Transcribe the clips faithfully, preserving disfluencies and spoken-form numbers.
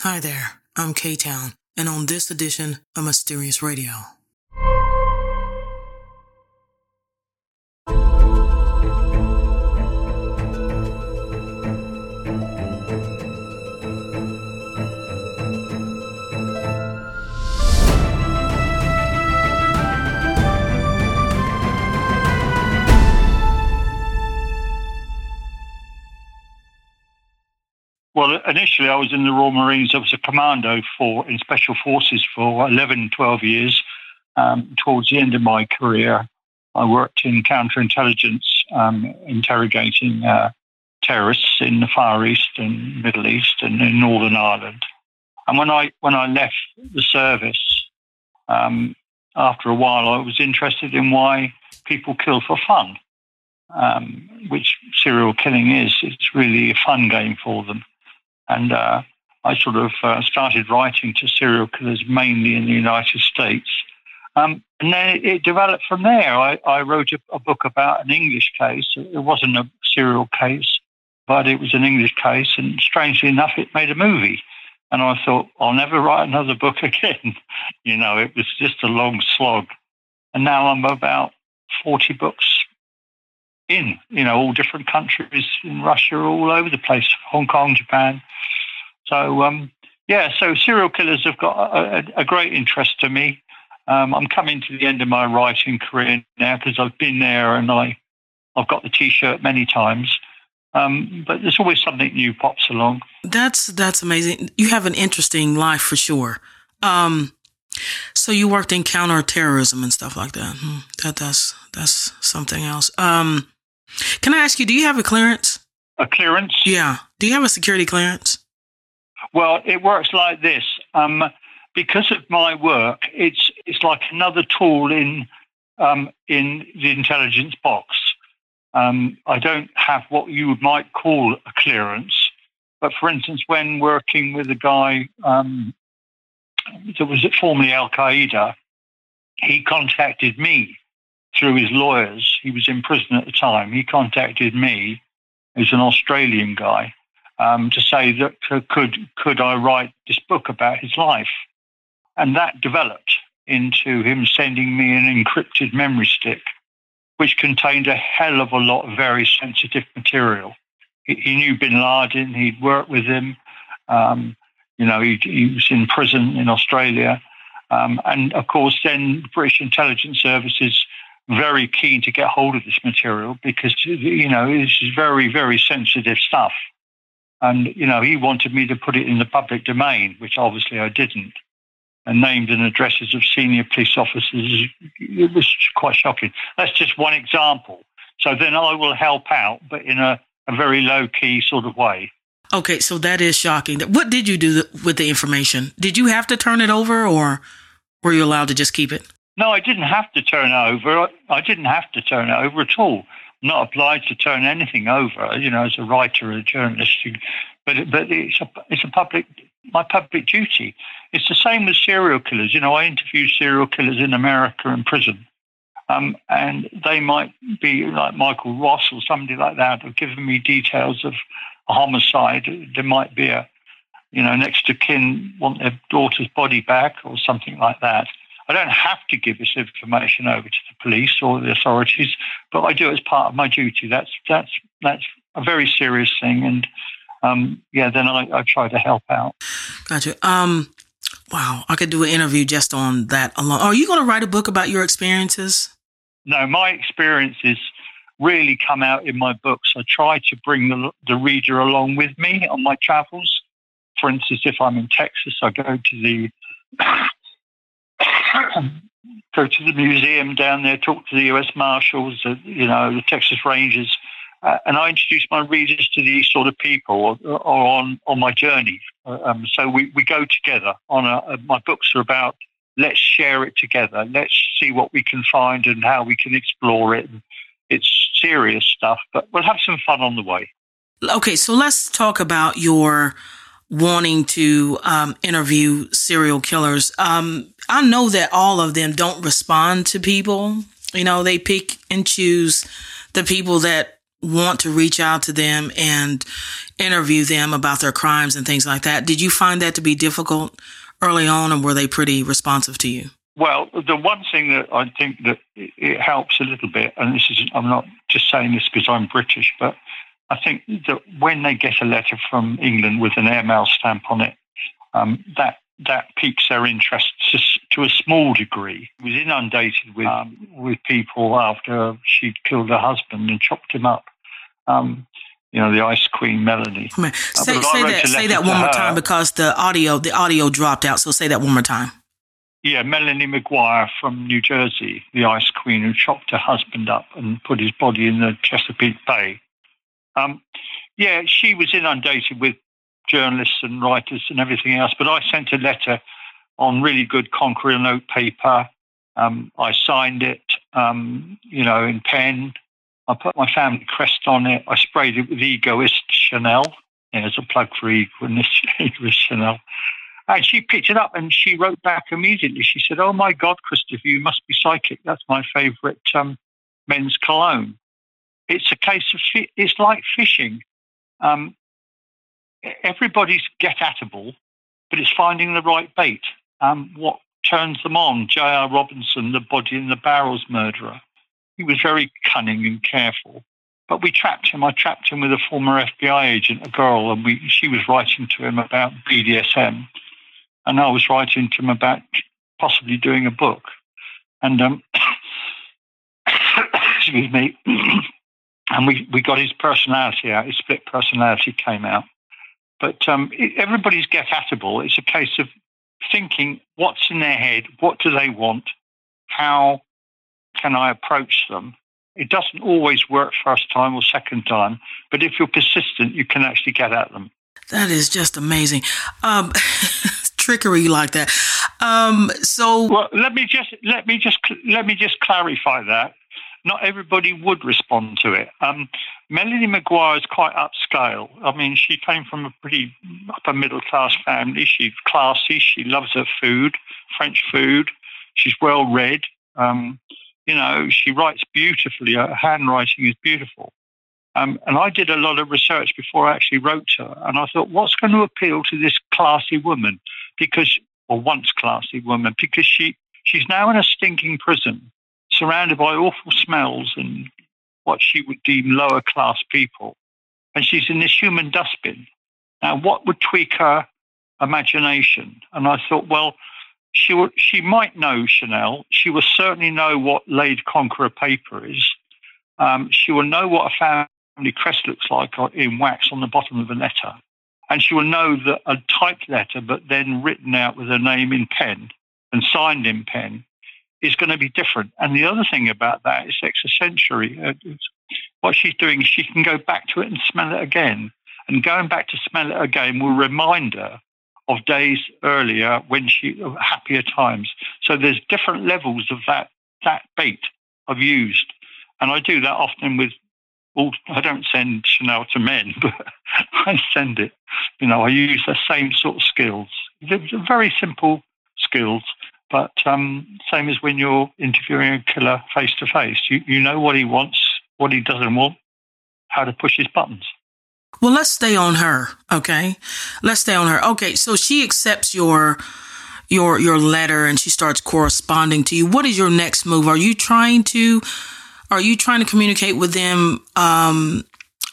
Hi there, I'm K-Town, and on this edition of Mysterious Radio. Well, initially I was in the Royal Marines. I was a commando for in Special Forces for eleven, twelve years. Um, towards the end of my career, I worked in counterintelligence, um, interrogating uh, terrorists in the Far East and Middle East and in Northern Ireland. And when I when I left the service, um, after a while, I was interested in why people kill for fun, um, which serial killing is. It's really a fun game for them. And uh, I sort of uh, started writing to serial killers mainly in the United States. Um, and then it, it developed from there. I, I wrote a, a book about an English case. It wasn't a serial case, but it was an English case. And strangely enough, it made a movie. And I thought, I'll never write another book again. You know, it was just a long slog. And now I'm about forty books in, you know, all different countries in Russia, all over the place, Hong Kong, Japan. So, um, yeah, so serial killers have got a, a great interest to me. Um, I'm coming to the end of my writing career now because I've been there and I, I've got the T-shirt many times. Um, but there's always something new pops along. That's that's amazing. You have an interesting life for sure. Um, so you worked in counterterrorism and stuff like that. Hmm, that that's that's something else. Um, can I ask you, do you have a clearance? A clearance? Yeah. Do you have a security clearance? Well, it works like this. Um, because of my work, it's it's like another tool in um, in the intelligence box. Um, I don't have what you might call a clearance, but for instance, when working with a guy um, that was formerly Al Qaeda, he contacted me through his lawyers. He was in prison at the time. He contacted me, who's an Australian guy, um, to say that uh, could could I write this book about his life, and that developed into him sending me an encrypted memory stick, which contained a hell of a lot of very sensitive material. He, he knew Bin Laden. He'd worked with him. Um, you know, he, he was in prison in Australia. Um, and, of course, then the British intelligence services very keen to get hold of this material because, you know, this is very, very sensitive stuff. And, you know, he wanted me to put it in the public domain, which obviously I didn't. And names and addresses of senior police officers, it was quite shocking. That's just one example. So then I will help out, but in a, a very low-key sort of way. Okay, so that is shocking. What did you do with the information? Did you have to turn it over, or were you allowed to just keep it? No, I didn't have to turn it over. I didn't have to turn it over at all. I'm not obliged to turn anything over, you know, as a writer or a journalist. But but it's a, it's a public... my public duty. It's the same with serial killers. You know, I interview serial killers in America in prison, um, and they might be like Michael Ross or somebody like that, have given me details of a homicide. There might be a, you know, next of kin want their daughter's body back or something like that. I don't have to give this information over to the police or the authorities, but I do it as part of my duty. That's that's that's a very serious thing, and Um, yeah, then I, I try to help out. Gotcha. Um, wow, I could do an interview just on that alone. Are you going to write a book about your experiences? No, my experiences really come out in my books. I try to bring the, the reader along with me on my travels. For instance, if I'm in Texas, I go to the go to the museum down there, talk to the U S Marshals, uh, you know, the Texas Rangers. Uh, and I introduce my readers to these sort of people or, or on, on my journey. Um, so we, we go together. On a, uh, my books are about let's share it together. Let's see what we can find and how we can explore it. It's serious stuff, but we'll have some fun on the way. Okay, so let's talk about your wanting to um, interview serial killers. Um, I know that all of them don't respond to people. You know, they pick and choose the people that want to reach out to them and interview them about their crimes and things like that. Did you find that to be difficult early on, or were they pretty responsive to you? Well, the one thing that I think that it helps a little bit, and this is, I'm not just saying this because I'm British, but I think that when they get a letter from England with an airmail stamp on it, um, that that piques their interest to, to a small degree. It was inundated with um, with people after she'd killed her husband and chopped him up. Um, you know, the Ice Queen, Melanie. Say, uh, say that, say that one more time, because the audio, the audio dropped out. So say that one more time. Yeah, Melanie Maguire from New Jersey, the Ice Queen, who chopped her husband up and put his body in the Chesapeake Bay. Um, yeah, she was inundated with journalists and writers and everything else, but I sent a letter on really good Conqueror note paper. Um, I signed it, um, you know, in pen. I put my family crest on it. I sprayed it with Egoist Chanel. Yeah, as a plug for Egoist Chanel. And she picked it up and she wrote back immediately. She said, "Oh my God, Christopher, you must be psychic. That's my favourite um, men's cologne." It's a case of, it's like fishing. Um, everybody's get-atable, but it's finding the right bait. Um, what turns them on? J R. Robinson, the body in the barrels murderer. He was very cunning and careful. But we trapped him. I trapped him with a former F B I agent, a girl, and we, she was writing to him about B D S M. And I was writing to him about possibly doing a book. And, um, excuse me, and we, we got his personality out. His split personality came out. But um, it, everybody's get-atable. It's a case of thinking what's in their head, what do they want, how can I approach them? It doesn't always work first time or second time, but if you're persistent, you can actually get at them. That is just amazing. Um, trickery like that. Um, so, well, let me just let me just let me just clarify that. Not everybody would respond to it. Um, Melanie Maguire is quite upscale. I mean, she came from a pretty upper middle class family. She's classy. She loves her food, French food. She's well read. Um, You know, she writes beautifully. Her handwriting is beautiful. Um, and I did a lot of research before I actually wrote to her. And I thought, what's going to appeal to this classy woman? Because, or once classy woman, because she, she's now in a stinking prison, surrounded by awful smells and what she would deem lower class people. And she's in this human dustbin. Now, what would tweak her imagination? And I thought, well, She will, she might know Chanel. She will certainly know what laid Conqueror paper is. Um, she will know what a family crest looks like in wax on the bottom of a letter. And she will know that a typed letter, but then written out with her name in pen and signed in pen, is going to be different. And the other thing about that is extrasensory. Uh, what she's doing is she can go back to it and smell it again. And going back to smell it again will remind her of days earlier when she, happier times. So there's different levels of that that bait I've used. And I do that often with all, I don't send Chanel to men, but I send it. You know, I use the same sort of skills. They're very simple skills, but um, same as when you're interviewing a killer face to face. You you know what he wants, what he doesn't want, how to push his buttons. Well, let's stay on her, okay? Let's stay on her. Okay, so she accepts your your your letter and she starts corresponding to you. What is your next move? Are you trying to are you trying to communicate with them um,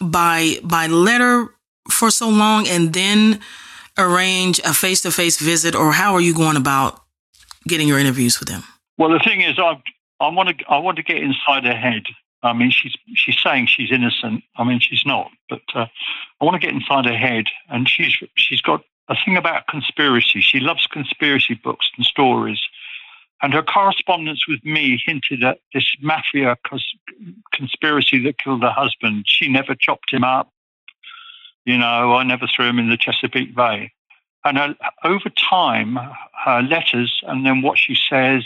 by by letter for so long and then arrange a face-to-face visit, or how are you going about getting your interviews with them? Well, the thing is, I I want to I want to get inside her head. I mean, she's she's saying she's innocent. I mean, she's not. But uh, I want to get inside her head. And she's she's got a thing about conspiracy. She loves conspiracy books and stories. And her correspondence with me hinted at this mafia cons- conspiracy that killed her husband. She never chopped him up. You know, I never threw him in the Chesapeake Bay. And her, over time, her letters and then what she says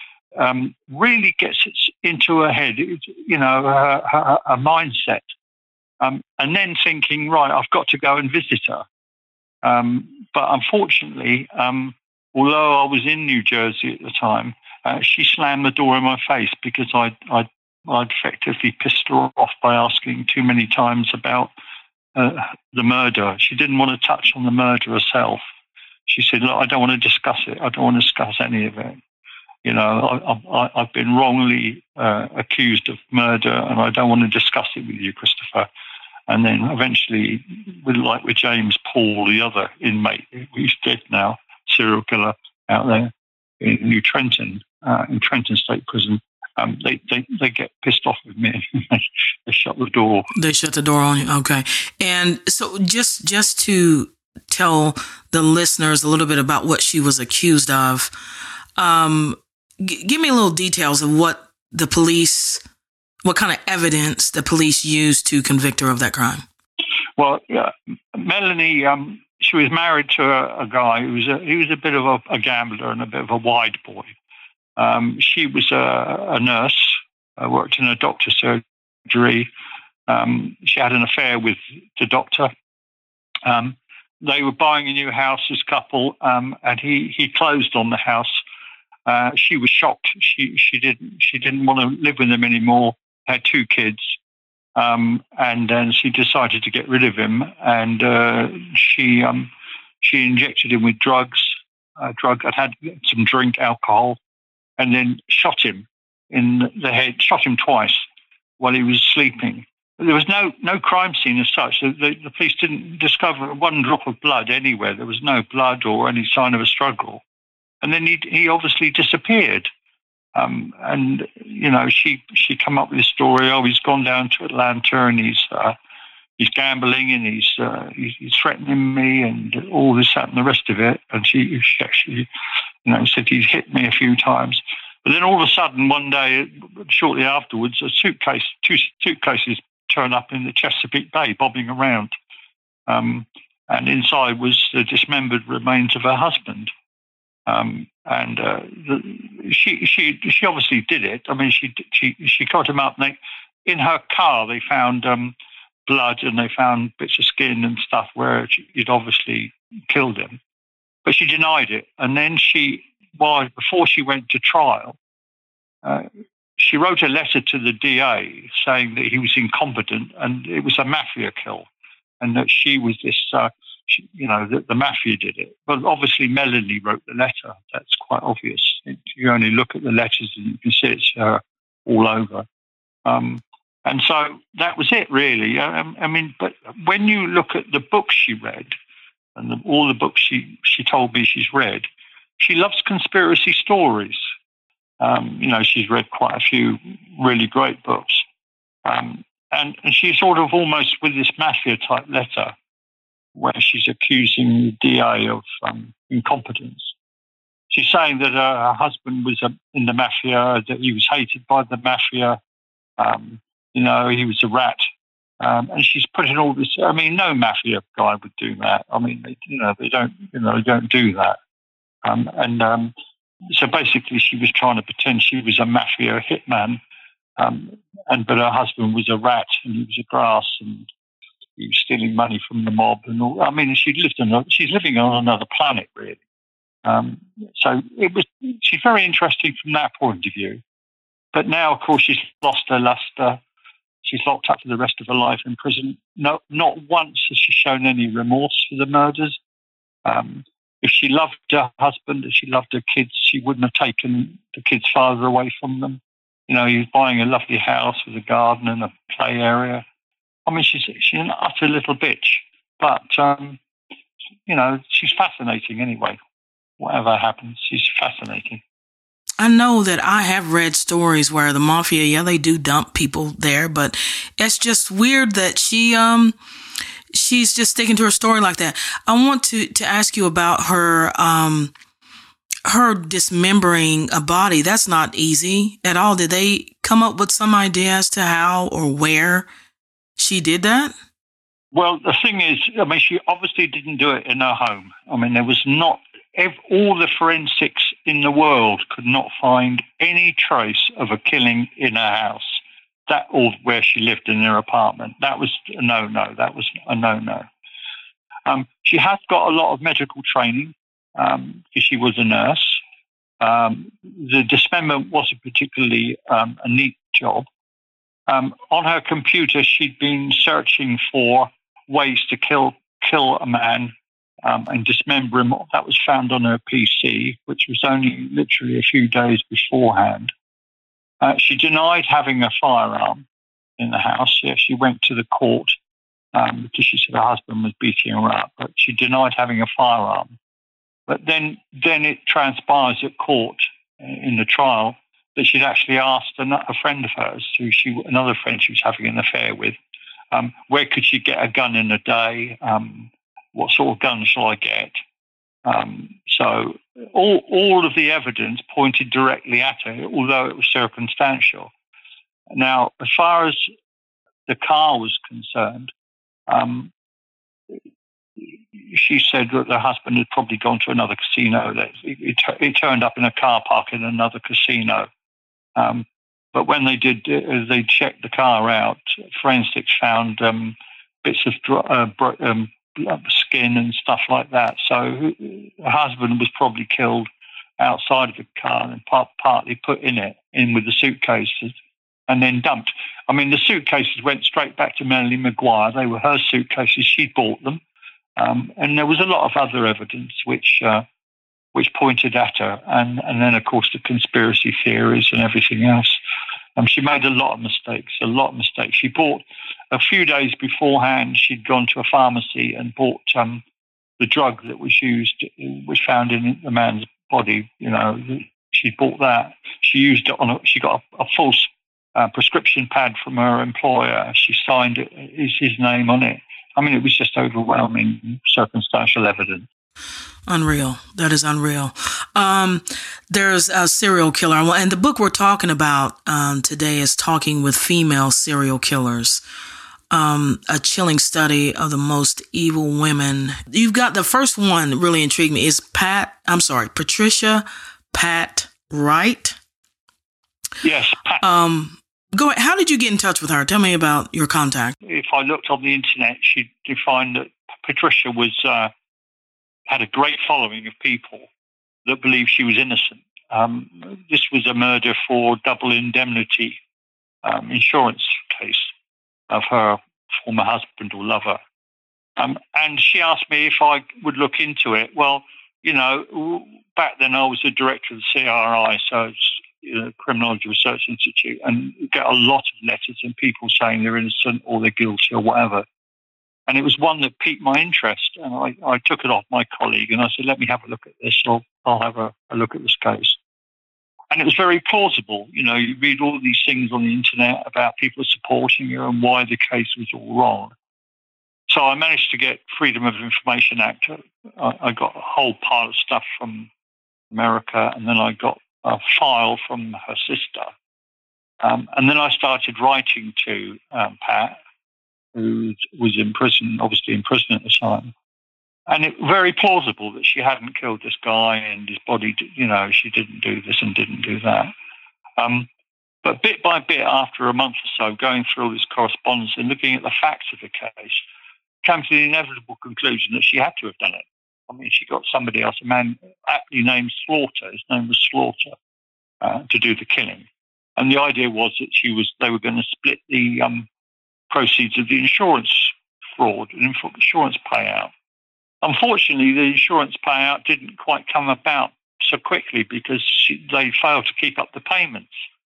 Um, really gets it into her head, you know, her, her, her mindset. Um, and then thinking, right, I've got to go and visit her. Um, but unfortunately, um, although I was in New Jersey at the time, uh, she slammed the door in my face because I I I'd effectively pissed her off by asking too many times about uh, the murder. She didn't want to touch on the murder herself. She said, look, I don't want to discuss it. I don't want to discuss any of it. You know, I, I, I've been wrongly uh, accused of murder, and I don't want to discuss it with you, Christopher. And then eventually, with, like with James Paul, the other inmate who's dead now, serial killer out there in New Trenton, uh, in Trenton State Prison, um, they, they, they get pissed off with me. They shut the door. They shut the door on you. Okay. And so just just to tell the listeners a little bit about what she was accused of, um, g- give me a little details of what the police, what kind of evidence the police used to convict her of that crime. Well, yeah, Melanie, um, she was married to a, a guy who was a, he was a bit of a, a gambler and a bit of a wide boy. Um, she was a, a nurse, uh, worked in a doctor's surgery. Um, she had an affair with the doctor. Um, they were buying a new house as a couple, um, and he, he closed on the house. Uh, she was shocked. She she didn't she didn't want to live with him anymore. Had two kids, um, and then she decided to get rid of him. And uh, she um, she injected him with drugs. Uh, drug. I'd had some drink, alcohol. And then shot him in the head, shot him twice while he was sleeping. There was no no crime scene as such. The, the, the police didn't discover one drop of blood anywhere. There was no blood or any sign of a struggle. And then he he obviously disappeared. Um, and, you know, she she come up with this story, oh, he's gone down to Atlanta and he's uh, he's gambling and he's, uh, he's he's threatening me and all this, that and the rest of it. And she, she actually... You know, said he's hit me a few times. But then all of a sudden, one day, shortly afterwards, a suitcase, two suitcases turn up in the Chesapeake Bay, bobbing around. Um, and inside was the dismembered remains of her husband. Um, and uh, the, she she she obviously did it. I mean, she she she got him up. And they, in her car, they found um, blood and they found bits of skin and stuff where she'd obviously killed him. But she denied it. And then she, while before she went to trial, uh, she wrote a letter to the D A saying that he was incompetent and it was a mafia kill, and that she was this, uh, she, you know, that the mafia did it. But obviously Melanie wrote the letter. That's quite obvious. It, you only look at the letters and you can see it's uh, all over. Um, and so that was it, really. Um, I mean, but when you look at the books she read, and the, all the books she, she told me she's read, she loves conspiracy stories. Um, you know, she's read quite a few really great books. Um, and, and she's sort of almost with this mafia-type letter where she's accusing the D A of um, incompetence. She's saying that uh, her husband was uh, in the mafia, that he was hated by the mafia, um, you know, he was a rat. Um, and she's putting all this. I mean, no mafia guy would do that. I mean, they, you know, they don't, you know, they don't do that. Um, and um, so basically, she was trying to pretend she was a mafia hitman, um, and but her husband was a rat, and he was a grass, and he was stealing money from the mob, and all. I mean, she lived on. She's living on another planet, really. Um, so it was. She's very interesting from that point of view. But now, of course, she's lost her luster. She's locked up for the rest of her life in prison. No, not once has she shown any remorse for the murders. Um, if she loved her husband, if she loved her kids, she wouldn't have taken the kids' father away from them. You know, he was buying a lovely house with a garden and a play area. I mean, she's she's an utter little bitch. But, um, you know, she's fascinating anyway. Whatever happens, she's fascinating. I know that I have read stories where the mafia, yeah, they do dump people there, but it's just weird that she, um, she's just sticking to her story like that. I want to, to ask you about her, um, her dismembering a body. That's not easy at all. Did they come up with some idea as to how or where she did that? Well, the thing is, I mean, she obviously didn't do it in her home. I mean, there was not, if all the forensics in the world could not find any trace of a killing in her house, that or where she lived in her apartment. That was a no-no. That was a no-no. Um, she has got a lot of medical training um, because she was a nurse. Um, the dismemberment wasn't particularly um, a neat job. Um, on her computer, she'd been searching for ways to kill kill a man um, and dismember him. That was found on her P C, which was only literally a few days beforehand. Uh, she denied having a firearm in the house. Yeah, she went to the court um, because she said her husband was beating her up, but she denied having a firearm. But then, then it transpires at court in the trial that she'd actually asked a friend of hers, who she, another friend she was having an affair with, um, where could she get a gun in a day? Um, what sort of gun shall I get? Um, so all all of the evidence pointed directly at her, although it was circumstantial. Now, as far as the car was concerned, um, she said that her husband had probably gone to another casino. That he, he turned up in a car park in another casino. Um, but when they did, uh, they checked the car out. Forensics found um, bits of uh, bro- um, skin and stuff like that. So her husband was probably killed outside of the car and part, partly put in it, in with the suitcases, and then dumped. I mean, the suitcases went straight back to Melanie Maguire. They were her suitcases. She bought them. Um, and there was a lot of other evidence which uh, which pointed at her. And, and then, of course, the conspiracy theories and everything else. Um, she made a lot of mistakes, a lot of mistakes. She bought, a few days beforehand, she'd gone to a pharmacy and bought um, the drug that was used, was found in the man's body. You know, she bought that. She used it on a, she got a, a false uh, prescription pad from her employer. She signed it, his, his name on it. I mean, it was just overwhelming circumstantial evidence. Unreal. That is unreal. Um, there's a serial killer, and the book we're talking about um, today is Talking with Female Serial Killers, um, a chilling study of the most evil women. You've got the first one really intrigued me is Pat, I'm sorry, Patricia Pat Wright. Yes, Pat. Um, go ahead. How did you get in touch with her? Tell me about your contact. If I looked on the internet, she'd find that Patricia was uh, had a great following of people that believed she was innocent. Um, this was a murder for double indemnity um, insurance case of her former husband or lover. Um, and she asked me if I would look into it. Well, you know, back then I was the director of the C R I, so it's you know, Criminology Research Institute, and you get a lot of letters and people saying they're innocent or they're guilty or whatever. And it was one that piqued my interest, and I, I took it off my colleague, and I said, let me have a look at this, or I'll have a, a look at this case. And it was very plausible. You know, you read all these things on the internet about people supporting you and why the case was all wrong. So I managed to get Freedom of Information Act. I, I got a whole pile of stuff from America, and then I got a file from her sister. Um, and then I started writing to um, Pat, who was in prison, obviously in prison at the time. And it very plausible that she hadn't killed this guy and his body, you know, she didn't do this and didn't do that. Um, but bit by bit, after a month or so, going through all this correspondence and looking at the facts of the case, came to the inevitable conclusion that she had to have done it. I mean, she got somebody else, a man aptly named Slaughter, his name was Slaughter, uh, to do the killing. And the idea was that she was, they were going to split the um, proceeds of the insurance fraud and insurance payout. Unfortunately, the insurance payout didn't quite come about so quickly because she, they failed to keep up the payments.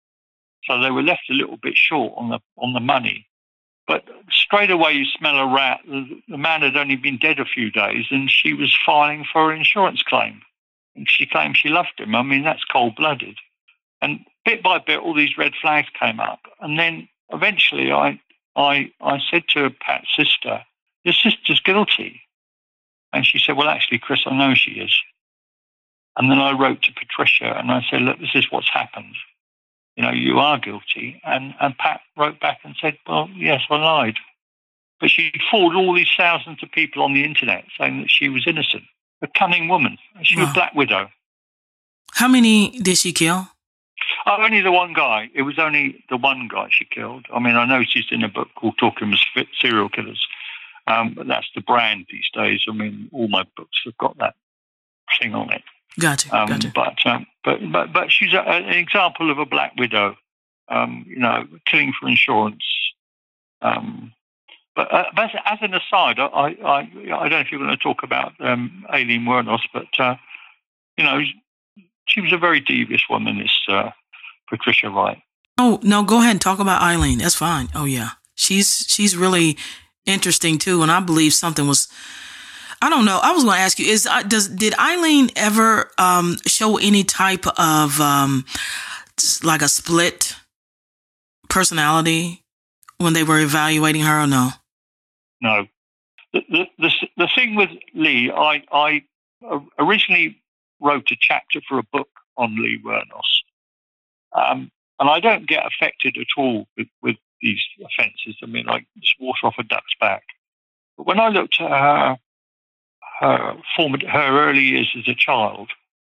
So they were left a little bit short on the on the money. But straight away you smell a rat. The, the man had only been dead a few days and she was filing for an insurance claim. And she claimed she loved him. I mean, that's cold-blooded. And bit by bit, all these red flags came up. And then eventually I I, I said to Pat's sister, your sister's guilty. And she said, well, actually, Chris, I know she is. And then I wrote to Patricia and I said, look, this is what's happened. You know, you are guilty. And, and Pat wrote back and said, well, yes, I lied. But she fooled all these thousands of people on the internet saying that she was innocent. A cunning woman. She was wow. a black widow. How many did she kill? Oh, only the one guy. It was only the one guy she killed. I mean, I know she's in a book called Talking with Serial Killers. Um, but that's the brand these days. I mean, all my books have got that thing on it. Gotcha. Um, gotcha. But, um, but but but she's a, an example of a black widow. um, you know, killing for insurance. Um, but uh, as, as an aside, I, I, I, I don't know if you're going to talk about um, Aileen Wuornos, but, uh, you know, she was a very devious woman, this uh, Patricia Wright. Oh, no, go ahead and talk about Aileen. That's fine. Oh, yeah. She's she's really interesting, too. And I believe something was, I don't know. I was going to ask you, is does did Aileen ever um, show any type of um, like a split personality when they were evaluating her or no? No. The, the, the, the thing with Lee, I, I originally wrote a chapter for a book on Lee Wuornos. Um, and I don't get affected at all with, with these offences. I mean, like, just water off a duck's back. But when I looked at her, her, form, her early years as a child,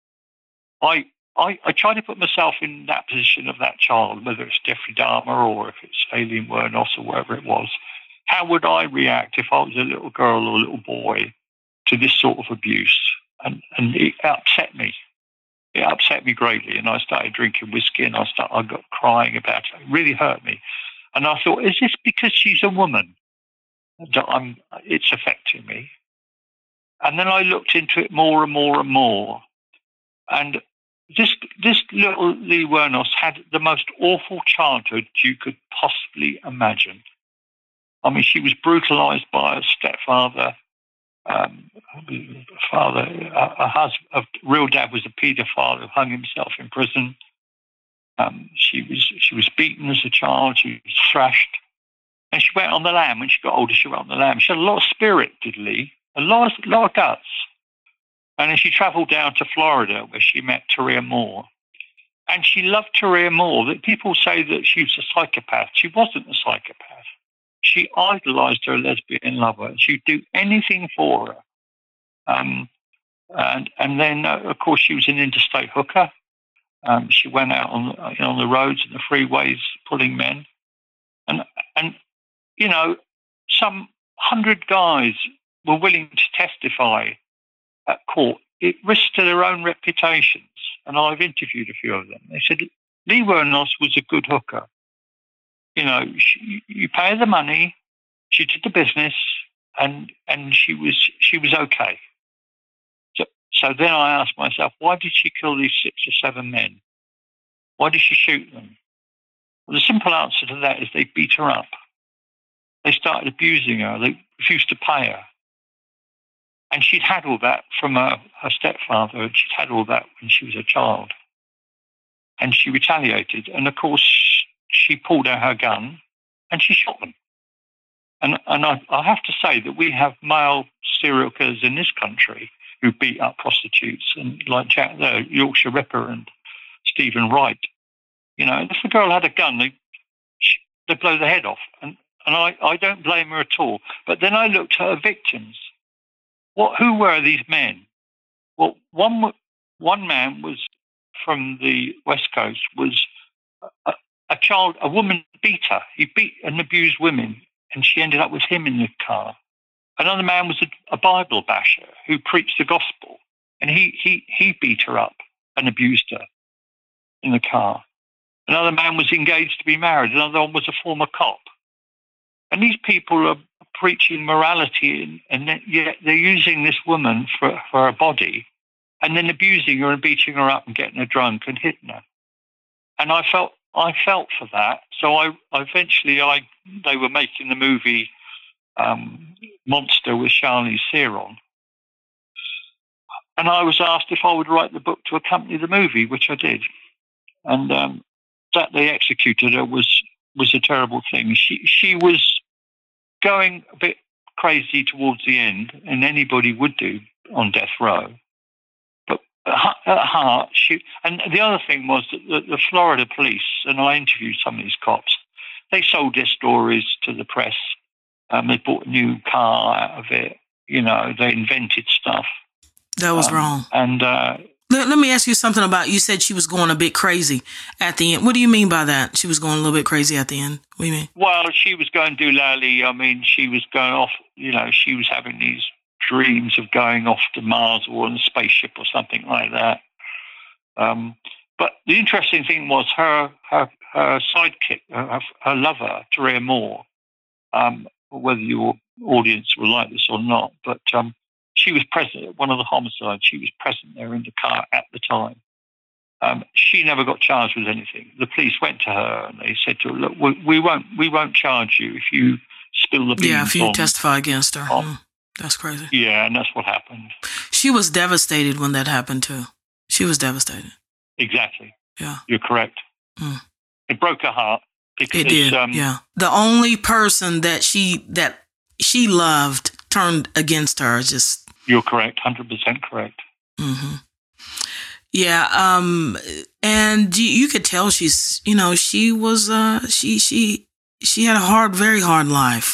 I, I, I try to put myself in that position of that child, whether it's Jeffrey Dahmer or if it's Aileen Wuornos or wherever it was. How would I react if I was a little girl or a little boy to this sort of abuse? And, and it upset me. It upset me greatly, and I started drinking whiskey, and I started, I got crying about it. It really hurt me. And I thought, is this because she's a woman that I'm, it's affecting me? And then I looked into it more and more and more. And this this little Lee Wuornos had the most awful childhood you could possibly imagine. I mean, she was brutalized by a stepfather. Um, father, a, a husband, a real dad was a paedophile who hung himself in prison. Um, she was she was beaten as a child. She was thrashed, and she went on the lam. When she got older, she went on the lam. She had a lot of spirit, did Lee, a lot, of, lot of guts. And then she travelled down to Florida, where she met Taria Moore, and she loved Taria Moore. That people say that she was a psychopath. She wasn't a psychopath. She idolised her lesbian lover, and she'd do anything for her. Um, and and then, uh, of course, she was an interstate hooker. Um, she went out on you know, on the roads and the freeways pulling men, and and you know, some hundred guys were willing to testify at court. It risked to their own reputations, and I've interviewed a few of them. They said Lee Wuornos was a good hooker. You know, she, you pay her the money, she did the business, and and she was she was okay. So so then I asked myself, why did she kill these six or seven men? Why did she shoot them? Well, the simple answer to that is they beat her up. They started abusing her. They refused to pay her. And she'd had all that from her, her stepfather, and she'd had all that when she was a child. And she retaliated. And of course, she pulled out her gun and she shot them. And and I, I have to say that we have male serial killers in this country who beat up prostitutes, and like Jack the Yorkshire Ripper and Stephen Wright. You know, if a girl had a gun, they they blow the head off. And and I, I don't blame her at all. But then I looked at her victims. What who were these men? Well, one one man was from the West Coast, was a, a child, a woman beater. He beat and abused women, and she ended up with him in the car. Another man was a, a Bible basher who preached the gospel, and he, he, he beat her up and abused her in the car. Another man was engaged to be married. Another one was a former cop. And these people are preaching morality, and, and then, yet they're using this woman for, for her body, and then abusing her and beating her up and getting her drunk and hitting her. And I felt I felt for that. So I eventually I they were making the movie um, Monster with Charlize Theron, and I was asked if I would write the book to accompany the movie, which I did. And um, that they executed her was was a terrible thing. She she was going a bit crazy towards the end, and anybody would do on death row. At heart, she, and the other thing was that the, the Florida police, and I interviewed some of these cops, they sold their stories to the press. Um, they bought a new car out of it. You know, they invented stuff. That was um, wrong. And uh, let, let me ask you something about, you said she was going a bit crazy at the end. What do you mean by that? She was going a little bit crazy at the end. What do you mean? Well, she was going doolally. I mean, she was going off, you know, she was having these dreams of going off to Mars or on a spaceship or something like that. Um, but the interesting thing was her her her sidekick, her, her lover, Taria Moore, um, whether your audience will like this or not, but um, she was present at one of the homicides. She was present there in the car at the time. Um, she never got charged with anything. The police went to her and they said to her, "Look, we, we won't, we won't charge you if you spill the beans." Yeah, if you on, testify against her. on, mm, that's crazy. Yeah, and that's what happened. She was devastated when that happened too. She was devastated. Exactly. Yeah, you're correct. Mm. It broke her heart. Because, it did. Um, yeah, the only person that she that she loved turned against her. Just you're correct. one hundred percent correct. Mm-hmm. Yeah, um, and you, you could tell she's, you know, she was, uh, she, she, she had a hard, very hard life.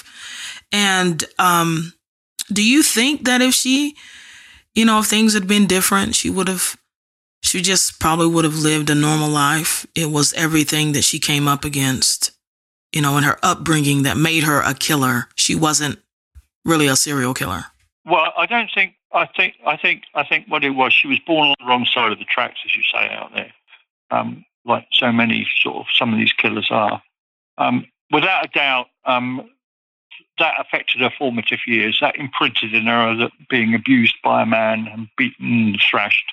And, um, do you think that if she, you know, if things had been different, she would have, she just probably would have lived a normal life? It was everything that she came up against, you know, in her upbringing that made her a killer. She wasn't really a serial killer. Well, I don't think, I think, I think, I think what it was, she was born on the wrong side of the tracks, as you say out there, um, like so many sort of some of these killers are. Um, without a doubt, um, that affected her formative years. That imprinted in her that being abused by a man and beaten and thrashed,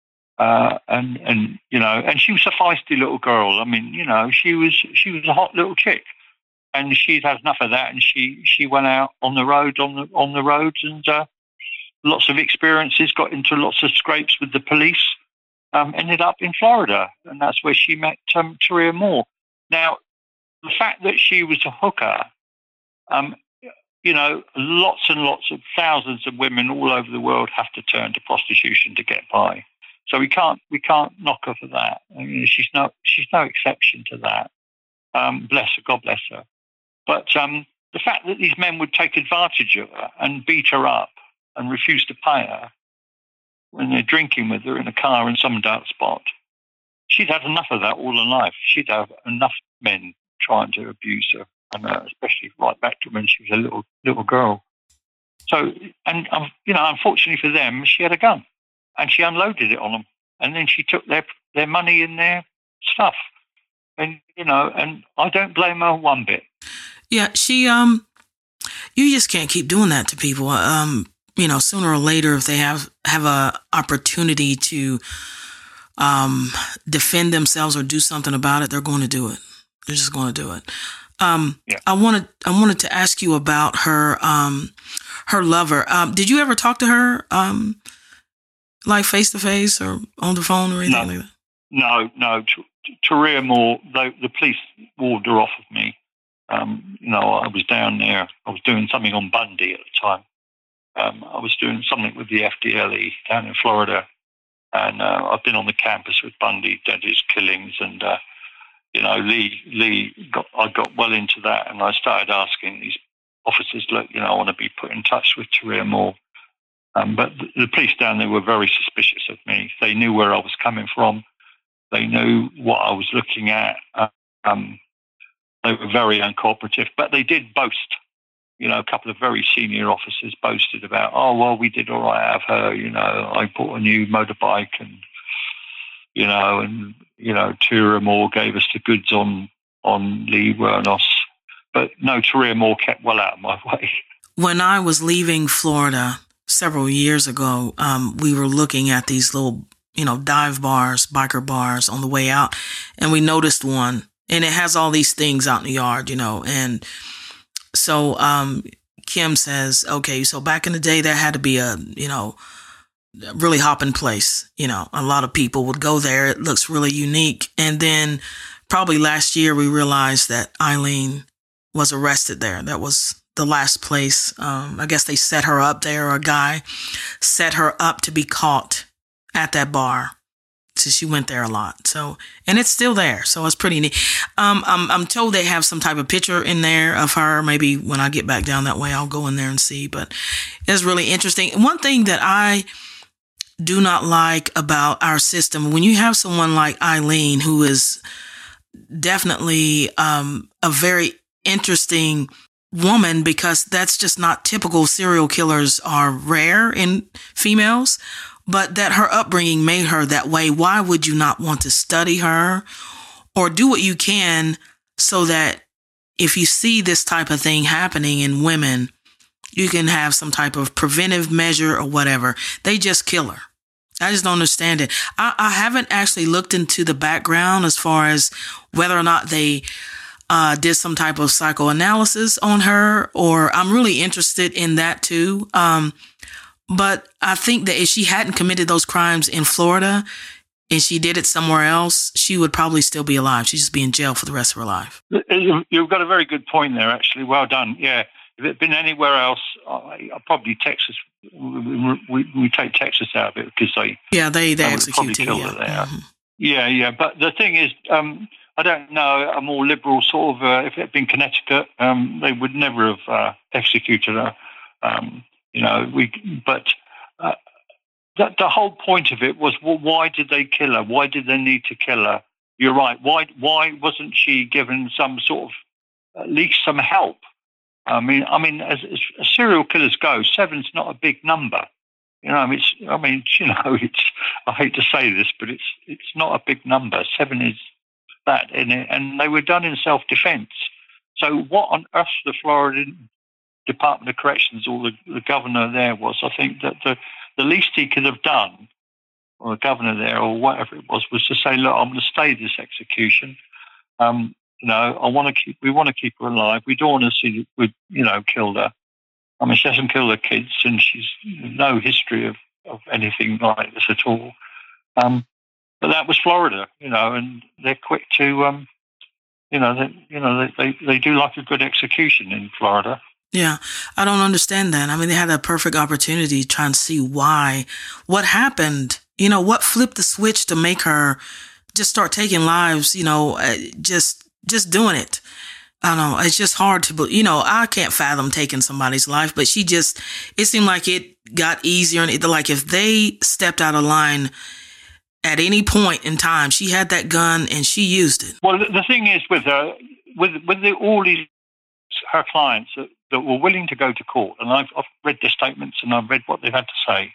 uh, and and you know, and she was a feisty little girl. I mean, you know, she was she was a hot little chick, and she'd had enough of that, and she she went out on the road on the on the roads and. Uh, Lots of experiences, got into lots of scrapes with the police, um, ended up in Florida, and that's where she met um, Taria Moore. Now, the fact that she was a hooker, um, you know, lots and lots of thousands of women all over the world have to turn to prostitution to get by. So we can't we can't knock her for that. I mean, she's no she's no exception to that. Um, bless her, God bless her. But um, the fact that these men would take advantage of her and beat her up and refuse to pay her when they're drinking with her in a car in some dark spot. She'd had enough of that all her life. She'd have enough men trying to abuse her, and uh, especially right back to when she was a little little girl. So, and um, you know, unfortunately for them, she had a gun, and she unloaded it on them, and then she took their their money and their stuff, and you know, and I don't blame her one bit. Yeah, she um, you just can't keep doing that to people. Um. You know, sooner or later, if they have, have a opportunity to um, defend themselves or do something about it, they're going to do it. They're just going to do it. Um, yeah. I wanted I wanted to ask you about her um, her lover. Um, did you ever talk to her, um, like face to face or on the phone or anything no. like that? No, no. Taria Moore, they, the police warded her off of me. Um, you know, I was down there. I was doing something on Bundy at the time. Um, I was doing something with the F D L E down in Florida, and uh, I've been on the campus with Bundy, did his killings, and uh, you know, Lee, Lee, got, I got well into that, and I started asking these officers, look, you know, I want to be put in touch with Taria Moore, um, but the, the police down there were very suspicious of me. They knew where I was coming from. They knew what I was looking at. Um, they were very uncooperative, but they did boast. You know, a couple of very senior officers boasted about, oh, well, we did all right out of her. You know, I bought a new motorbike and, you know, and, you know, Taria Moore gave us the goods on, on Lee Wuornos. But no, Taria Moore kept well out of my way. When I was leaving Florida several years ago, um, we were looking at these little, you know, dive bars, biker bars on the way out. And we noticed one, and it has all these things out in the yard, you know, and So um, Kim says, okay, so back in the day, there had to be a, you know, really hopping place. You know, a lot of people would go there. It looks really unique. And then probably last year, we realized that Eileen was arrested there. That was the last place. Um, I guess they set her up there. A guy set her up to be caught at that bar. So she went there a lot. So, and it's still there. So it's pretty neat. Um, I'm, I'm told they have some type of picture in there of her. Maybe when I get back down that way, I'll go in there and see, but it's really interesting. One thing that I do not like about our system, when you have someone like Eileen, who is definitely, um, a very interesting woman, because that's just not typical. Serial killers are rare in females. But that her upbringing made her that way. Why would you not want to study her or do what you can so that if you see this type of thing happening in women, you can have some type of preventive measure or whatever. They just kill her. I just don't understand it. I, I haven't actually looked into the background as far as whether or not they uh, did some type of psychoanalysis on her, or I'm really interested in that too. Um, but I think that if she hadn't committed those crimes in Florida and she did it somewhere else, she would probably still be alive. She'd just be in jail for the rest of her life. You've got a very good point there, actually. Well done. Yeah. If it had been anywhere else, I, I probably Texas, we, we, we take Texas out of it because they... Yeah, they, they they execute too, yeah. There. Mm-hmm. Yeah, yeah. But the thing is, um, I don't know, a more liberal sort of, uh, if it had been Connecticut, um, they would never have uh, executed her. Um, you know, we, but uh, the, the whole point of it was, well, why did they kill her? Why did they need to kill her? You're right. Why, why wasn't she given some sort of, at least some help? I mean, I mean, as, as serial killers go, seven's not a big number. You know, it's. I mean, you know, it's. I hate to say this, but it's. It's not a big number. Seven is that, and and they were done in self-defense. So, what on earth the Florida Department of Corrections or the, the governor there was? I think that the the least he could have done, or the governor there, or whatever it was, was to say, "Look, I'm going to stay this execution." Um, You know, I want to keep. We want to keep her alive. We don't want to see that we, you know, killed her. I mean, she hasn't killed her kids, and she's no history of, of anything like this at all. Um, but that was Florida, you know, and they're quick to, um, you know, they, you know, they, they they do like a good execution in Florida. Yeah, I don't understand that. I mean, they had a perfect opportunity to try and see why, what happened. You know, what flipped the switch to make her just start taking lives. You know, uh, just. Just doing it. I don't know. It's just hard to, you know, I can't fathom taking somebody's life, but she just, it seemed like it got easier. And it, like if they stepped out of line at any point in time, she had that gun and she used it. Well, the, the thing is with her, with, with the, all these, her clients that, that were willing to go to court, and I've, I've read their statements and I've read what they've had to say,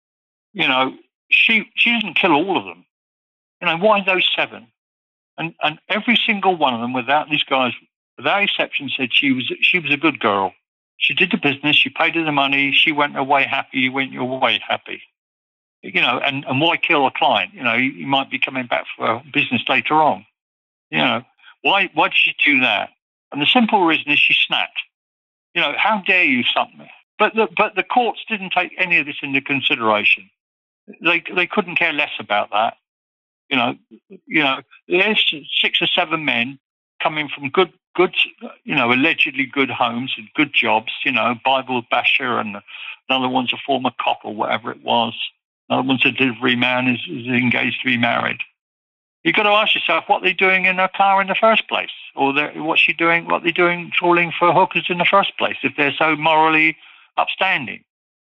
you know, she, she didn't kill all of them. You know, why those seven? And and every single one of them, without these guys, without exception, said she was she was a good girl. She did the business. She paid her the money. She went away happy. You went your way happy. You know, and, and why kill a client? You know, you might be coming back for business later on. You know, why why did she do that? And the simple reason is she snapped. You know, how dare you something? But the but the courts didn't take any of this into consideration. They they couldn't care less about that. You know, you know, there's six or seven men coming from good, good, you know, allegedly good homes and good jobs. You know, Bible basher, and another one's a former cop or whatever it was. Another one's a delivery man, is, is engaged to be married. You've got to ask yourself what they're doing in her car in the first place, or what's she doing, what they're doing, trawling for hookers in the first place, if they're so morally upstanding.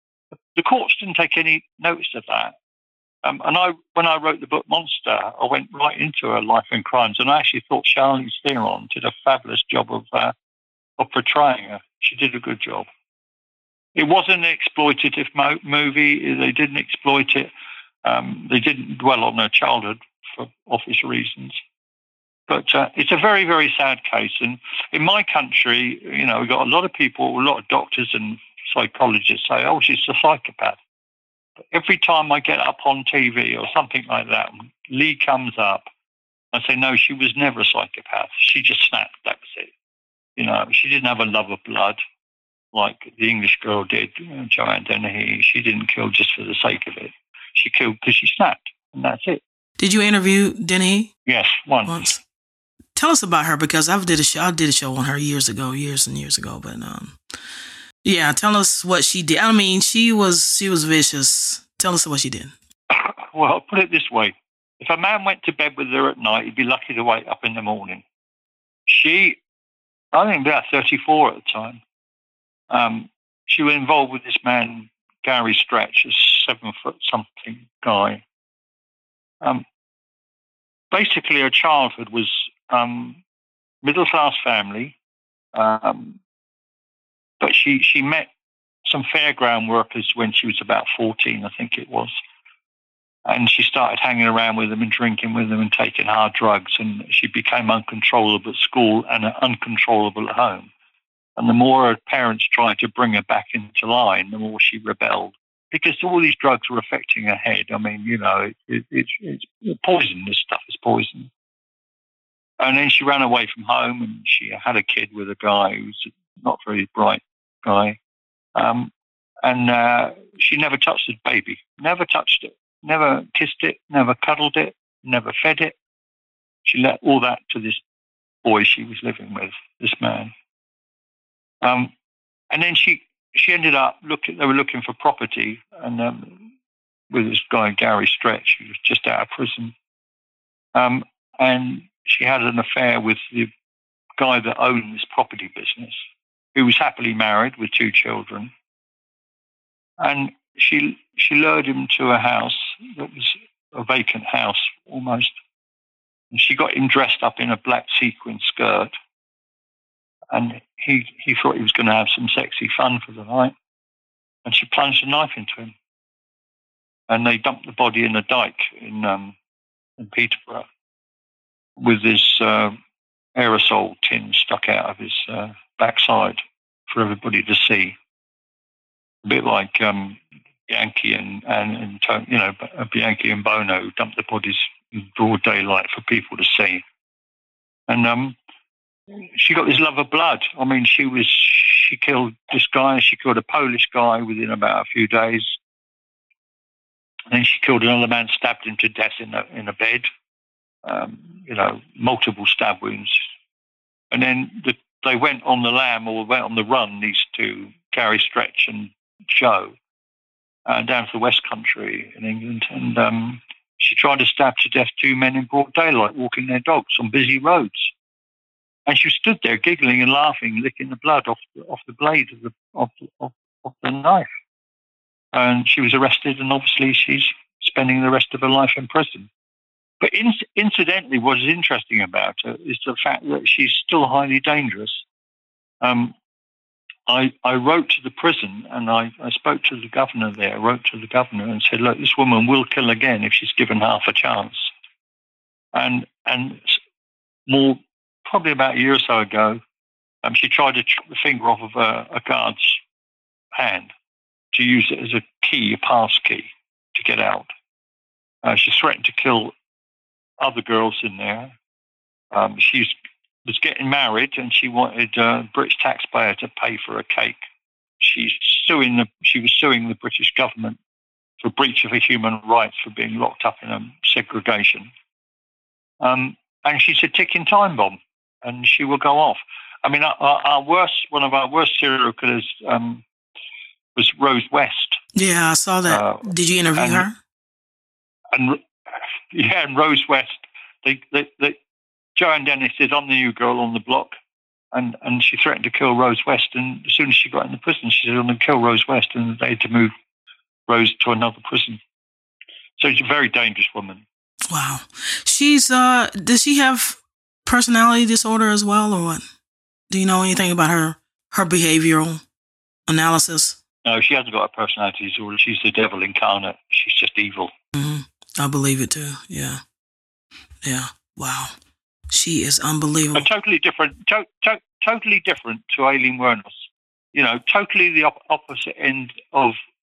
The courts didn't take any notice of that. Um, and I, when I wrote the book Monster, I went right into her life and crimes, and I actually thought Charlize Theron did a fabulous job of uh, of portraying her. She did a good job. It wasn't an exploitative mo- movie. They didn't exploit it. Um, they didn't dwell on her childhood for obvious reasons. But uh, it's a very, very sad case. And in my country, you know, we've got a lot of people, a lot of doctors and psychologists say, "Oh, she's a psychopath." Every time I get up on T V or something like that, Lee comes up, I say, no, she was never a psychopath. She just snapped. That was it. You know, she didn't have a love of blood like the English girl did, you know, Joanne Dennehy. She didn't kill just for the sake of it. She killed because she snapped, and that's it. Did you interview Dennehy? Yes, once. once. Tell us about her, because I've did a show. I did a show on her years ago, years and years ago. But um, yeah, tell us what she did. I mean, she was she was vicious. Tell us what she did. Well, I'll put it this way: if a man went to bed with her at night, he'd be lucky to wake up in the morning. She, I think, about thirty-four at the time. Um, she was involved with this man, Gary Stretch, a seven foot something guy. Um, basically, her childhood was um, middle class family, um, but she she met some fairground workers when she was about fourteen, I think it was. And she started hanging around with them and drinking with them and taking hard drugs. And she became uncontrollable at school and uncontrollable at home. And the more her parents tried to bring her back into line, the more she rebelled. Because all these drugs were affecting her head. I mean, you know, it, it, it's, it's poison. This stuff is poison. And then she ran away from home and she had a kid with a guy who's not a very bright guy. Um, and uh, she never touched the baby, never touched it. Never kissed it, never cuddled it, never fed it. She let all that to this boy she was living with, this man. Um, and then she she ended up looking. They were looking for property, and um, with this guy Gary Stretch, who was just out of prison. Um, and she had an affair with the guy that owned this property business, who was happily married with two children. And she she lured him to a house that was a vacant house almost. And she got him dressed up in a black sequin skirt. And he, he thought he was going to have some sexy fun for the night. And she plunged a knife into him. And they dumped the body in a dike in um, in Peterborough with this uh, aerosol tin stuck out of his uh, backside for everybody to see. A bit like um, Bianchi and, and, and, you know, Bianchi and Bono who dumped the bodies in broad daylight for people to see. And um, she got this love of blood. I mean, she was, she killed this guy, she killed a Polish guy within about a few days. And then she killed another man, stabbed him to death in a, in a bed. Um, you know, multiple stab wounds. And then the, they went on the lam or went on the run, these two, Gary Stretch and Joe, uh, down to the West Country in England. And um, she tried to stab to death two men in broad daylight walking their dogs on busy roads. And she stood there giggling and laughing, licking the blood off the, off the blade of the, of, the, of, of the knife. And she was arrested, and obviously she's spending the rest of her life in prison. But in, incidentally, what is interesting about her is the fact that she's still highly dangerous. Um, I, I wrote to the prison, and I, I spoke to the governor there, I wrote to the governor and said, look, this woman will kill again if she's given half a chance. And and more, probably about a year or so ago, um, she tried to chop the finger off of a, a guard's hand to use it as a key, a pass key, to get out. Uh, she threatened to kill other girls in there. Um, she was getting married, and she wanted a uh, British taxpayer to pay for a cake. She's suing the. She was suing the British government for breach of her human rights for being locked up in a segregation. Um, and she's a ticking time bomb, and she will go off. I mean, our, our worst, one of our worst serial killers um, was Rose West. Yeah, I saw that. Uh, Did you interview and, her? And yeah, and Rose West. They, they, they, Joanne Dennis is on the new girl on the block, and, and she threatened to kill Rose West. And as soon as she got in the prison, she said, I'm going to kill Rose West, and they had to move Rose to another prison. So she's a very dangerous woman. Wow. She's, uh, does she have personality disorder as well, or what? Do you know anything about her, her behavioral analysis? No, she hasn't got a personality disorder. She's the devil incarnate. She's just evil. Mm-hmm. I believe it too. Yeah. Yeah. Wow. She is unbelievable. A totally different, to, to, totally different to Aileen Wuornos. You know, totally the op- opposite end of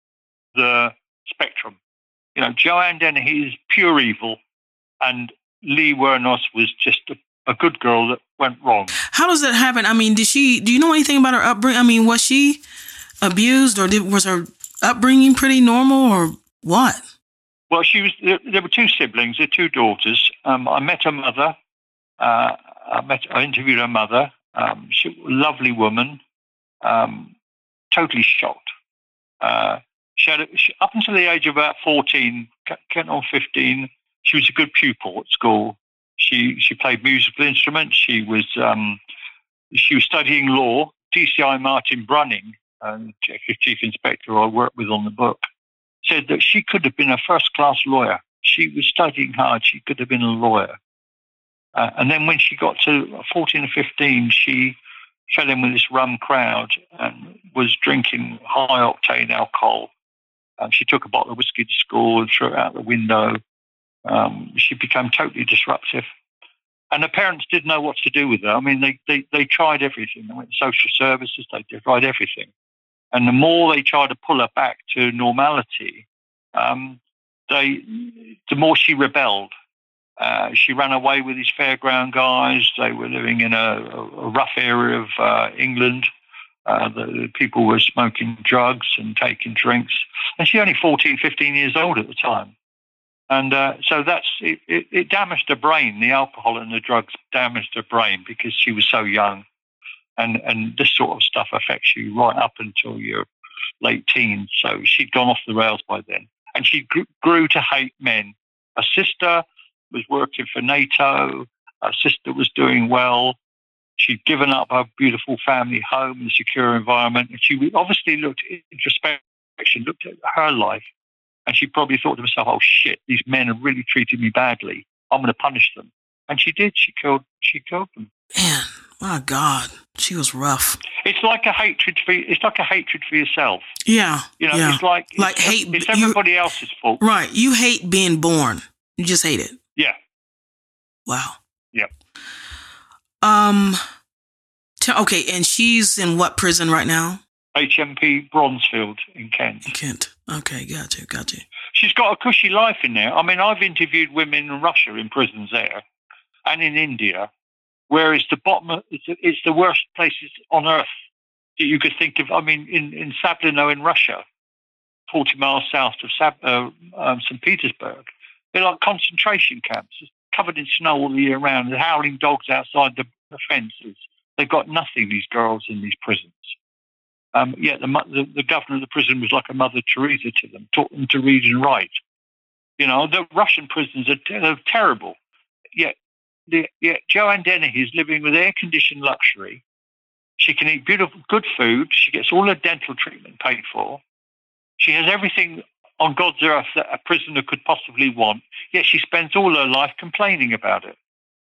the spectrum. You know, Joanne Dennehy is pure evil, and Lee Wuornos was just a, a good girl that went wrong. How does that happen? I mean, did she? Do you know anything about her upbringing? I mean, was she abused, or did, was her upbringing pretty normal, or what? Well, she was. There, there were two siblings, there were two daughters. Um, I met her mother. Uh, I met. I interviewed her mother. Um, she was a lovely woman. Um, totally shocked. Uh, she had a, she, up until the age of about fourteen, getting on fifteen, she was a good pupil at school. She she played musical instruments. She was um, she was studying law. D C I Martin Brunning, um, chief inspector I worked with on the book, said that she could have been a first-class lawyer. She was studying hard. She could have been a lawyer. Uh, and then when she got to fourteen or fifteen, she fell in with this rum crowd and was drinking high-octane alcohol Um, she took a bottle of whiskey to school and threw it out the window. Um, she became totally disruptive. And her parents didn't know what to do with her. I mean, they, they, they tried everything. They went to social services, they tried everything. And the more they tried to pull her back to normality, um, they, the more she rebelled. Uh, she ran away with these fairground guys. They were living in a, a rough area of uh, England. Uh, the, the people were smoking drugs and taking drinks. And she was only fourteen, fifteen years old at the time. And uh, so that's it, it, it damaged her brain. The alcohol and the drugs damaged her brain because she was so young. And, and this sort of stuff affects you right up until your late teens. So she'd gone off the rails by then. And she grew, grew to hate men. Her sister was working for NATO. Her sister was doing well. She'd given up her beautiful family home and secure environment. And she obviously looked, in introspection, looked at her life. And she probably thought to herself, oh, shit, these men have really treated me badly. I'm going to punish them. And she did. She killed She killed them. Man, my God. She was rough. It's like a hatred for It's like a hatred for yourself. Yeah. You know, yeah. it's like, like it's, hate, it's everybody you, else's fault. Right. You hate being born. You just hate it. Yeah. Wow. Yep. Um. T- okay, and she's in what prison right now? H M P Bronzefield in Kent. Kent. Okay, got you, got you. She's got a cushy life in there. I mean, I've interviewed women in Russia in prisons there and in India, where it's the bottom, of, it's, the, it's the worst places on earth that you could think of. I mean, in, in Sablino in Russia, forty miles south of Sab, uh, um, Saint Petersburg, they're like concentration camps, it's covered in snow all the year round. The howling dogs outside the, the fences. They've got nothing, these girls in these prisons. Um, yet the, the the governor of the prison was like a Mother Teresa to them, taught them to read and write. You know, the Russian prisons are, ter- are terrible. Yet, the, yet Joanne Dennehy is living with air-conditioned luxury. She can eat beautiful, good food. She gets all her dental treatment paid for. She has everything on God's earth that a prisoner could possibly want. Yet she spends all her life complaining about it.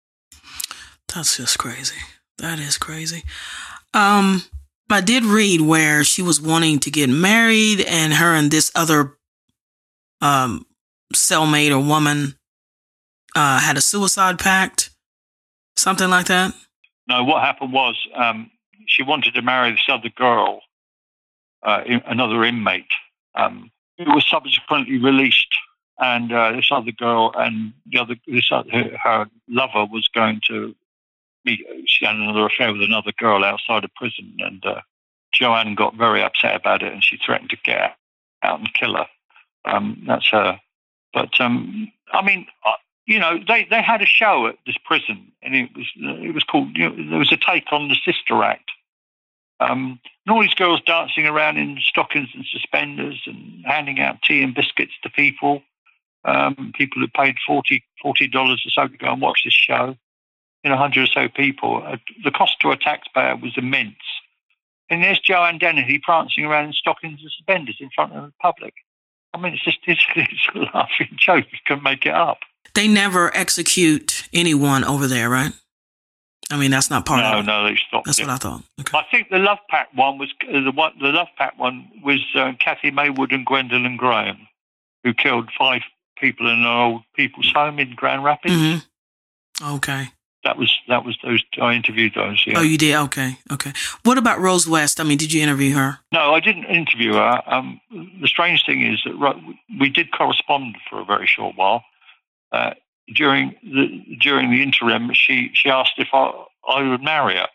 That's just crazy. That is crazy. Um, I did read where she was wanting to get married, and her and this other um, cellmate or woman uh, had a suicide pact, something like that. No, what happened was um, she wanted to marry this other girl, uh, another inmate, um, who was subsequently released, and uh, this other girl and the other, this other, her, her lover was going to. She had another affair with another girl outside of prison, and uh, Joanne got very upset about it, and she threatened to get out and kill her. Um, that's her. But um, I mean, uh, you know, they, they had a show at this prison, and it was it was called. You know, there was a take on the Sister Act, um, and all these girls dancing around in stockings and suspenders and handing out tea and biscuits to people. Um, people who paid forty dollars or so to go and watch this show. In a hundred or so people, uh, the cost to a taxpayer was immense. And there's Joanne Dennehy prancing around in stockings and suspenders in front of the public. I mean, it's just it's, it's a laughing joke. You can make it up. They never execute anyone over there, right? I mean, that's not part no, of it. No, no, they stopped. That's it. what I thought. Okay. I think the Love Pact one was uh, the one. The Love Pact one was uh, Kathy Maywood and Gwendolyn Graham, who killed five people in an old people's home in Grand Rapids. Mm-hmm. Okay. That was that was those. I interviewed those. Yeah. Oh, you did? Okay, okay. What about Rose West? I mean, did you interview her? No, I didn't interview her. Um, the strange thing is that we did correspond for a very short while. Uh, during the during the interim, she she asked if I I would marry her.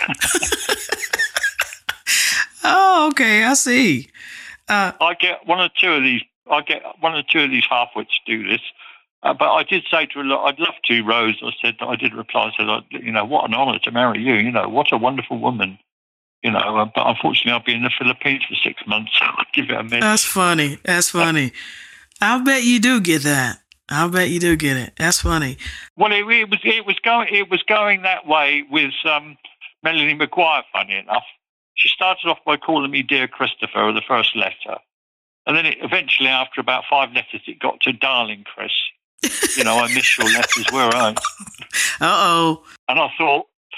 Oh, okay, I see. Uh, I get one or two of these. I get one or two of these half-wits do this. Uh, but I did say to her, I'd love to, Rose. I said, I did reply, I said, you know, what an honour to marry you. You know, what a wonderful woman. You know, uh, but unfortunately, I'll be in the Philippines for six months. So I'll give it a minute. That's funny. That's funny. I'll bet you do get that. I'll bet you do get it. That's funny. Well, it, it was it was going it was going that way with um, Melanie Maguire. Funny enough, she started off by calling me Dear Christopher, or the first letter, and then it, eventually, after about five letters, it got to Darling Chris. You know, I miss your letters, where are I? Uh-oh. And I thought,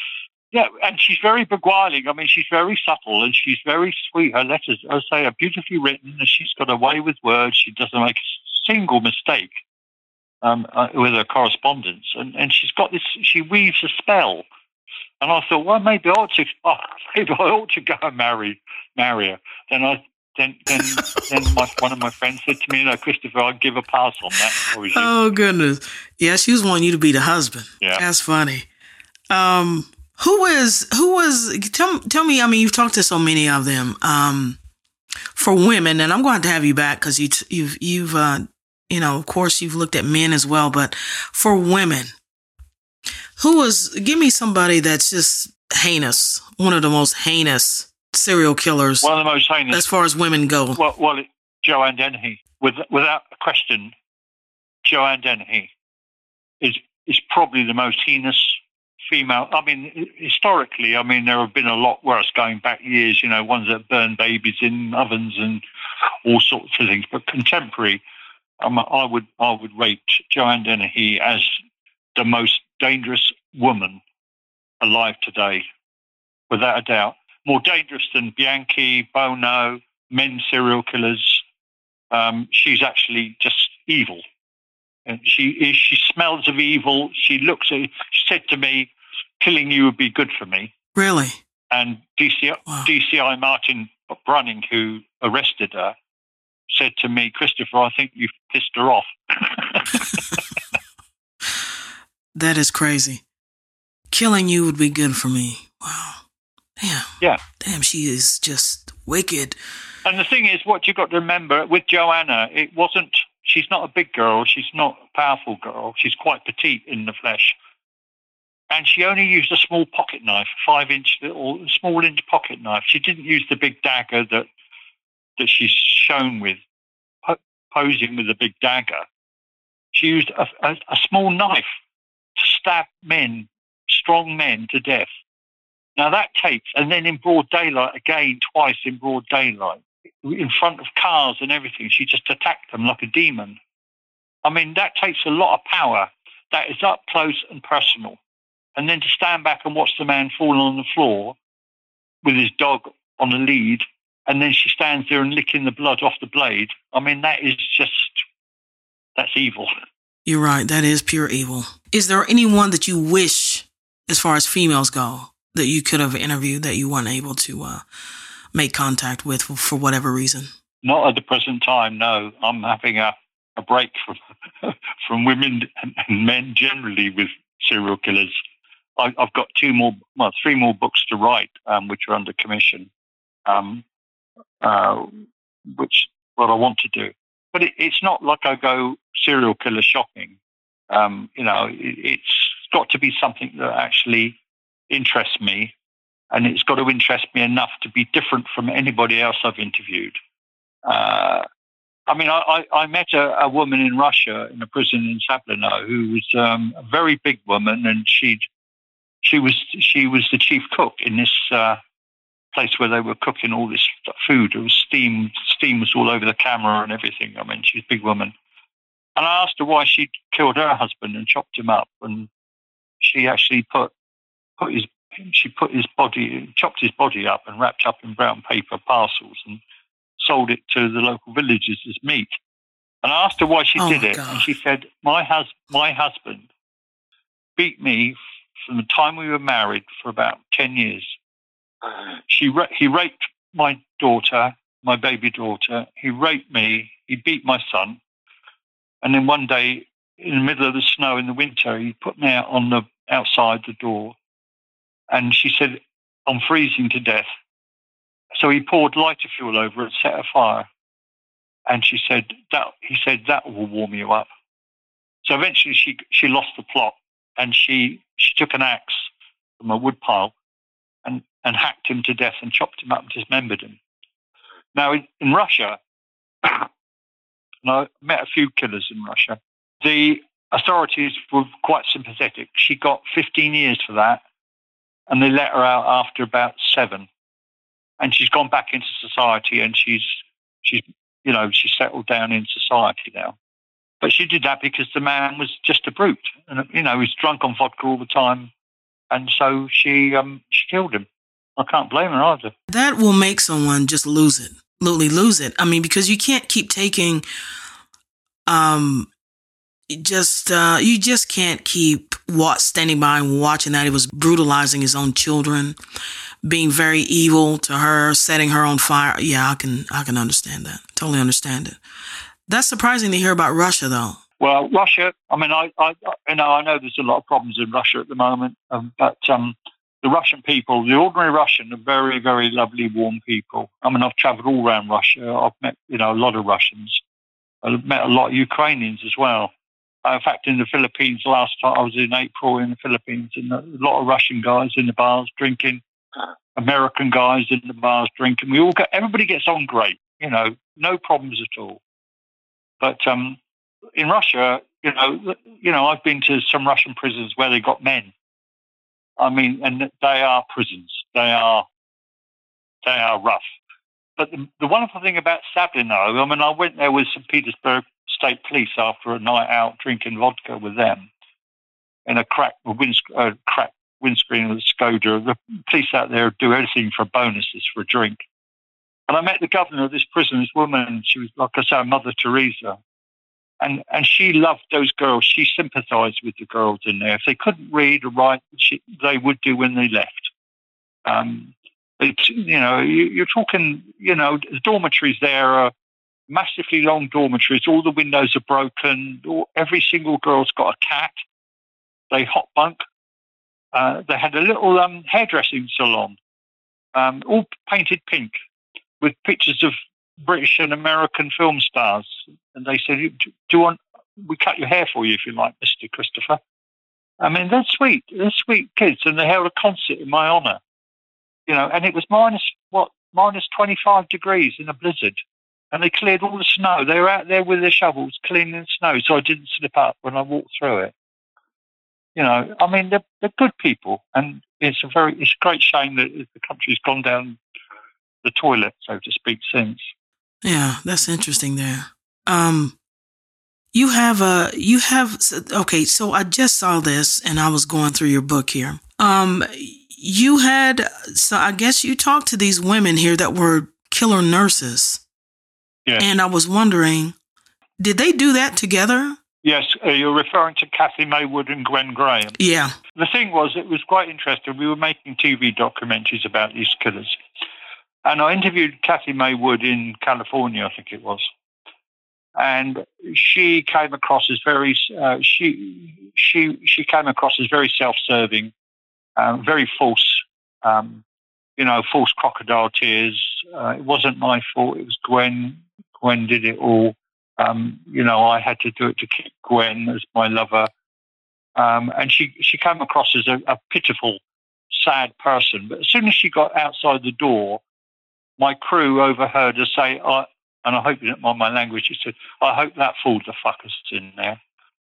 Yeah, and she's very beguiling. I mean, she's very subtle and she's very sweet. Her letters, I say, are beautifully written. And she's got a way with words. She doesn't make a single mistake um, uh, with her correspondence. And, and she's got this, she weaves a spell. And I thought, well, maybe I ought to, oh, maybe I ought to go and marry, marry her. Then I, then, then, then my, one of my friends said to me, "No, Christopher, I'd give a pass on that." Oh goodness, yeah, she was wanting you to be the husband. Yeah, that's funny. Um, who is who was? Tell tell me. I mean, you've talked to so many of them. Um, for women, and I'm going to have you back because you you've you've uh, you know, of course, you've looked at men as well, but for women. Who was, give me somebody that's just heinous, one of the most heinous serial killers. One of the most heinous. As far as women go. Well, well it, Joanne Dennehy. With, without a question, Joanne Dennehy is, is probably the most heinous female. I mean, historically, I mean, there have been a lot worse going back years, you know, ones that burn babies in ovens and all sorts of things. But contemporary, um, I would I would rate Joanne Dennehy as the most dangerous woman alive today, without a doubt. More dangerous than Bianchi, Bono, men serial killers. Um, she's actually just evil. And she is, she smells of evil. She looks at, she said to me, "Killing you would be good for me." Really? And D C I, wow. D C I Martin Brunning, who arrested her, said to me, "Christopher, I think you've pissed her off." That is crazy. Killing you would be good for me. Wow. Damn. Yeah. Damn, she is just wicked. And the thing is, what you've got to remember with Joanna, it wasn't, she's not a big girl. She's not a powerful girl. She's quite petite in the flesh. And she only used a small pocket knife, five inch little, small inch pocket knife. She didn't use the big dagger that that she's shown with, posing with a big dagger. She used a, a, a small knife to stab men, strong men, to death. Now that takes, and then in broad daylight, again, twice in broad daylight, in front of cars and everything, she just attacked them like a demon. I mean, that takes a lot of power. That is up close and personal. And then to stand back and watch the man fall on the floor with his dog on the lead, and then she stands there and licking the blood off the blade. I mean, that is just, that's evil. You're right. That is pure evil. Is there anyone that you wish, as far as females go, that you could have interviewed that you weren't able to uh, make contact with for, for whatever reason? Not at the present time, no. I'm having a, a break from from women and men generally with serial killers. I, I've got two more, well, three more books to write, um, which are under commission, um, uh, which what I want to do. But it, it's not like I go serial killer shopping. Um, you know, it, it's got to be something that actually interests me, and it's got to interest me enough to be different from anybody else I've interviewed. Uh, I mean, I, I, I met a, a woman in Russia in a prison in Sablino who was um, a very big woman, and she'd she was she was the chief cook in this uh, place where they were cooking all this food. It was steam, steam was all over the camera and everything. I mean, she's a big woman. And I asked her why she'd killed her husband and chopped him up, and she actually put put his she put his body, chopped his body up and wrapped up in brown paper parcels and sold it to the local villagers as meat. And I asked her why she oh did it, God. and she said, "My hus my husband beat me from the time we were married for about ten years. She ra he raped my daughter, my baby daughter. He raped me. He beat my son. And then one day, in the middle of the snow in the winter, he put me out on the outside the door. And she said, I'm freezing to death. So he poured lighter fuel over it, set a fire. And she said, that, he said, that will warm you up. So eventually she, she lost the plot, and she, she took an axe from a wood pile and, and hacked him to death and chopped him up and dismembered him. Now, in, in Russia, and I met a few killers in Russia, the authorities were quite sympathetic. She got fifteen years for that, and they let her out after about seven. And she's gone back into society, and she's, she's, you know, she's settled down in society now. But she did that because the man was just a brute. And, you know, he was drunk on vodka all the time, and so she um, she killed him. I can't blame her either. That will make someone just lose it, literally lose it. I mean, because you can't keep taking, um, just uh, you just can't keep what standing by and watching that. He was brutalizing his own children, being very evil to her, setting her on fire. Yeah, I can I can understand that. Totally understand it. That's surprising to hear about Russia, though. Well, Russia. I mean, I, I you know I know there's a lot of problems in Russia at the moment, um, but um, the Russian people, the ordinary Russian, are very, very lovely, warm people. I mean, I've travelled all around Russia. I've met you know a lot of Russians. I've met a lot of Ukrainians as well. In fact, in the Philippines, last time I was in April in the Philippines, and a lot of Russian guys in the bars drinking, American guys in the bars drinking. We all get, everybody gets on great, you know, no problems at all. But um, in Russia, you know, you know, I've been to some Russian prisons where they got men. I mean, and they are prisons. They are, they are rough. But the, the wonderful thing about Savlino, I mean, I went there with Saint Petersburg State Police after a night out drinking vodka with them in a cracked wind, uh, crack windscreen with a Skoda. The police out there do everything for bonuses for a drink. And I met the governor of this prison, this woman. She was, like I say, Mother Teresa. And and she loved those girls. She sympathised with the girls in there. If they couldn't read or write, she, they would do when they left. Um, it's, you know, you, you're talking, you know, the dormitories there are massively long dormitories. All the windows are broken. All, every single girl's got a cat. They hot bunk. Uh, they had a little um, hairdressing salon, um, all painted pink, with pictures of British and American film stars. And they said, do you want, we cut your hair for you if you like, Mister Christopher. I mean, they're sweet. They're sweet kids. And they held a concert in my honour. You know, and it was minus, what, minus twenty-five degrees in a blizzard. And they cleared all the snow. They were out there with their shovels cleaning the snow so I didn't slip up when I walked through it. You know, I mean, they're, they're good people. And it's a very, it's a great shame that the country's gone down the toilet, so to speak, since. Yeah, that's interesting there. Um, you have a, you have, okay, so I just saw this and I was going through your book here. Um, you had, so I guess you talked to these women here that were killer nurses. Yes. And I was wondering, did they do that together? Yes, uh, you're referring to Kathy Maywood and Gwen Graham. Yeah. The thing was, it was quite interesting. We were making T V documentaries about these killers. And I interviewed Kathy Maywood in California, I think it was. And she came across as very, uh, she she she came across as very self-serving, um, very false, um, you know, false crocodile tears. Uh, it wasn't my fault. It was Gwen. Gwen did it all. Um, you know, I had to do it to keep Gwen as my lover. Um, and she, she came across as a, a pitiful, sad person. But as soon as she got outside the door, my crew overheard her say, I, and I hope you don't mind my language, she said, I hope that fool the fucker's in there.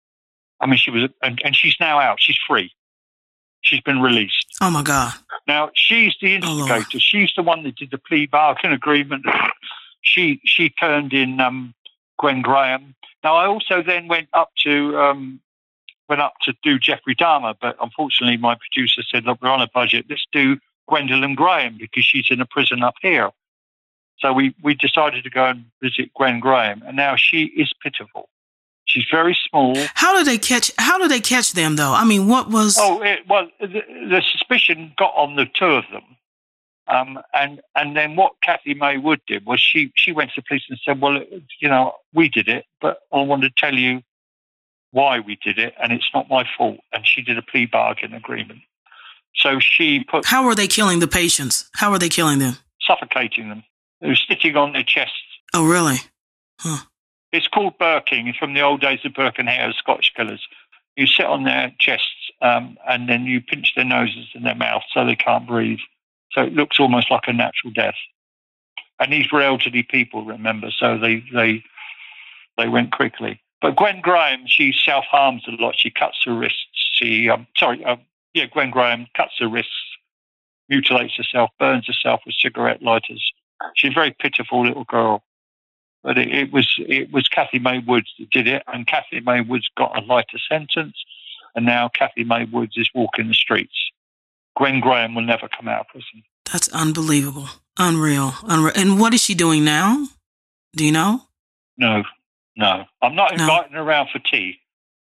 I mean, she was, and, and she's now out. She's free. She's been released. Oh, my God. Now, she's the instigator. Oh, she's the one that did the plea bargain agreement. she she turned in um, Gwen Graham. Now, I also then went up to um, went up to do Jeffrey Dahmer, but unfortunately, my producer said, look, we're on a budget. Let's do Gwendolyn Graham because she's in a prison up here. So we, we decided to go and visit Gwen Graham, and now she is pitiful. She's very small. How did they catch? How did they catch them, though? I mean, what was? Oh, it, well, the, the suspicion got on the two of them, um, and and then what Kathy Maywood did was she she went to the police and said, well, you know, we did it, but I want to tell you why we did it, and it's not my fault. And she did a plea bargain agreement. So she put. How were they killing the patients? How were they killing them? Suffocating them. They were sitting on their chests. Oh, really? Huh. It's called Birking, from the old days of Burke and Hare, Scottish killers. You sit on their chests um, and then you pinch their noses and their mouths so they can't breathe. So it looks almost like a natural death. And these were elderly people, remember, so they they they went quickly. But Gwen Graham, she self-harms a lot. She cuts her wrists. She, um, sorry, uh, yeah, Gwen Graham cuts her wrists, mutilates herself, burns herself with cigarette lighters. She's a very pitiful little girl. But it, it was it was Kathy Maywood that did it, and Kathy Maywood's got a lighter sentence, and now Kathy Maywood is walking the streets. Gwen Graham will never come out of prison. That's unbelievable. Unreal. Unreal. And what is she doing now? Do you know? No, no. I'm not No. inviting her around for tea.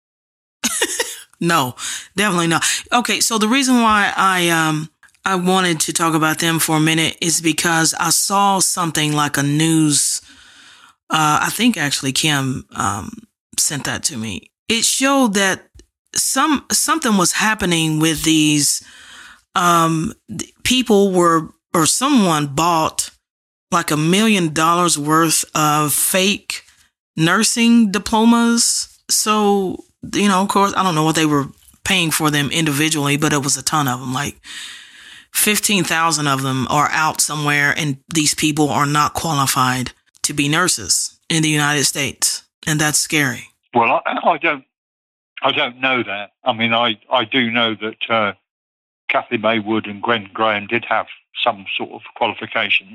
No, definitely not. Okay, so the reason why I um I wanted to talk about them for a minute is because I saw something like a news. Uh, I think actually Kim um sent that to me. It showed that some something was happening with these um people were or someone bought like a million dollars worth of fake nursing diplomas. So, you know, of course, I don't know what they were paying for them individually, but it was a ton of them, like fifteen thousand of them are out somewhere, and these people are not qualified to be nurses in the United States. And that's scary. Well, I, I don't, I don't know that. I mean, I, I do know that uh, Kathy Maywood and Gwen Graham did have some sort of qualifications.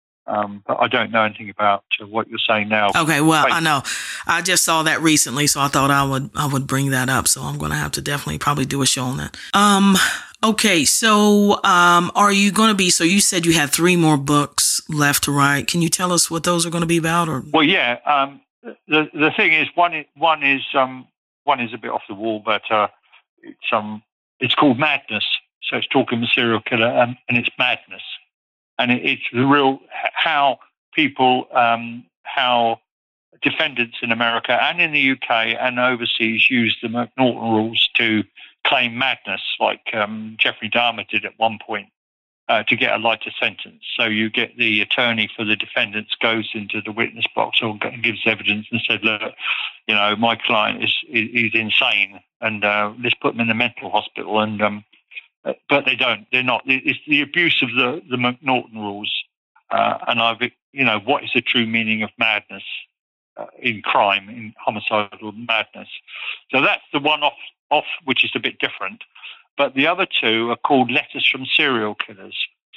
Um, but I don't know anything about uh, what you're saying now. Okay, well, I know. I just saw that recently, so I thought I would I would bring that up. So I'm going to have to definitely probably do a show on that. Um, okay, so um, are you going to be? So you said you had three more books left to write. Can you tell us what those are going to be about? Or well, yeah. Um, the the thing is, one is one is um, one is a bit off the wall, but uh, it's um it's called Madness. So it's talking the serial killer, um, and it's madness. And it's the real how people, um, how defendants in America and in the U K and overseas use the McNaughton rules to claim madness, like um, Jeffrey Dahmer did at one point, uh, to get a lighter sentence. So you get the attorney for the defendants goes into the witness box or gives evidence and said, look, you know, my client is is insane, and uh, let's put him in a mental hospital. And um, But they don't. They're not. It's the abuse of the, the McNaughton rules. Uh, and I've, you know, what is the true meaning of madness uh, in crime, in homicidal madness? So that's the one off, off, which is a bit different. But the other two are called Letters from Serial Killers.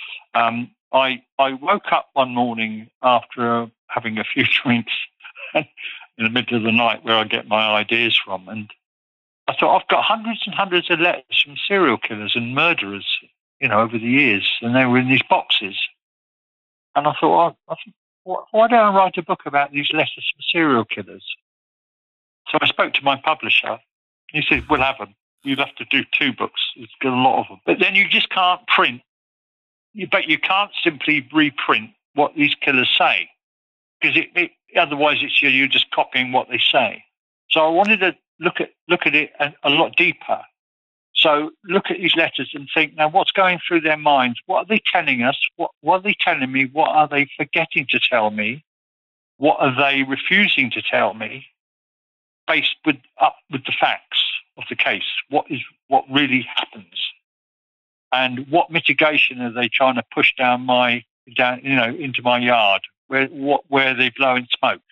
Um, I I woke up one morning after having a few drinks in the middle of the night, where I get my ideas from, and I thought, I've got hundreds and hundreds of letters from serial killers and murderers, you know, over the years, and they were in these boxes. And I thought, oh, I thought why don't I write a book about these letters from serial killers? So I spoke to my publisher. He said, we'll have them. You'll have to do two books. There's got a lot of them. But then you just can't print. But you can't simply reprint what these killers say, because it, it, otherwise it's you're just copying what they say. So I wanted to look at look at it a, a lot deeper. So look at these letters and think, now what's going through their minds? What are they telling us? What, what are they telling me? What are they forgetting to tell me? What are they refusing to tell me? Based with up with the facts of the case, what is what really happens, and what mitigation are they trying to push down my down you know into my yard? Where what where are they blowing smoke?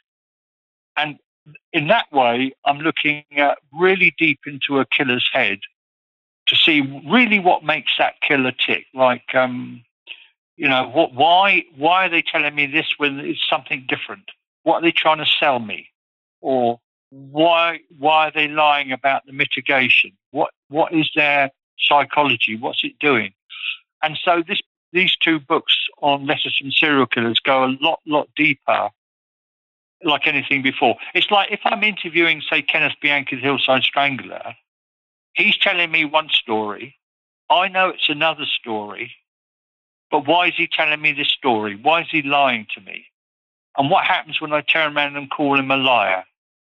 And in that way, I'm looking at really deep into a killer's head to see really what makes that killer tick. Like, um, you know, what, why, why are they telling me this when it's something different? What are they trying to sell me? Or why, why are they lying about the mitigation? What, what is their psychology? What's it doing? And so this, these two books on letters from serial killers go a lot, lot deeper. Like anything before. It's like if I'm interviewing, say, Kenneth Bianchi's Hillside Strangler, he's telling me one story. I know it's another story, but why is he telling me this story? Why is he lying to me? And what happens when I turn around and call him a liar?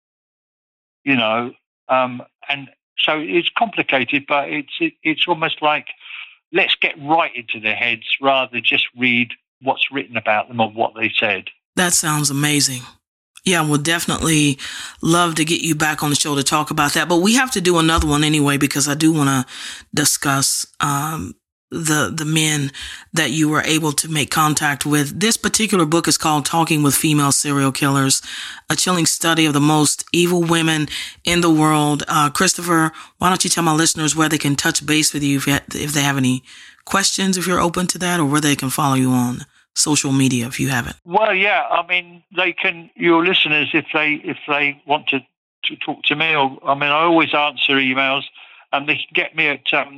You know, um, and so it's complicated, but it's it, it's almost like let's get right into their heads rather than just read what's written about them or what they said. That sounds amazing. Yeah, we'll definitely love to get you back on the show to talk about that. But we have to do another one anyway, because I do want to discuss um, the the men that you were able to make contact with. This particular book is called Talking with Female Serial Killers, a chilling study of the most evil women in the world. Uh, Christopher, why don't you tell my listeners where they can touch base with you if, you ha- if they have any questions, if you're open to that, or where they can follow you on social media if you haven't. Well, yeah, I mean, they can, your listeners, if they if they want to, to talk to me, or I mean, I always answer emails, and they can get me at um,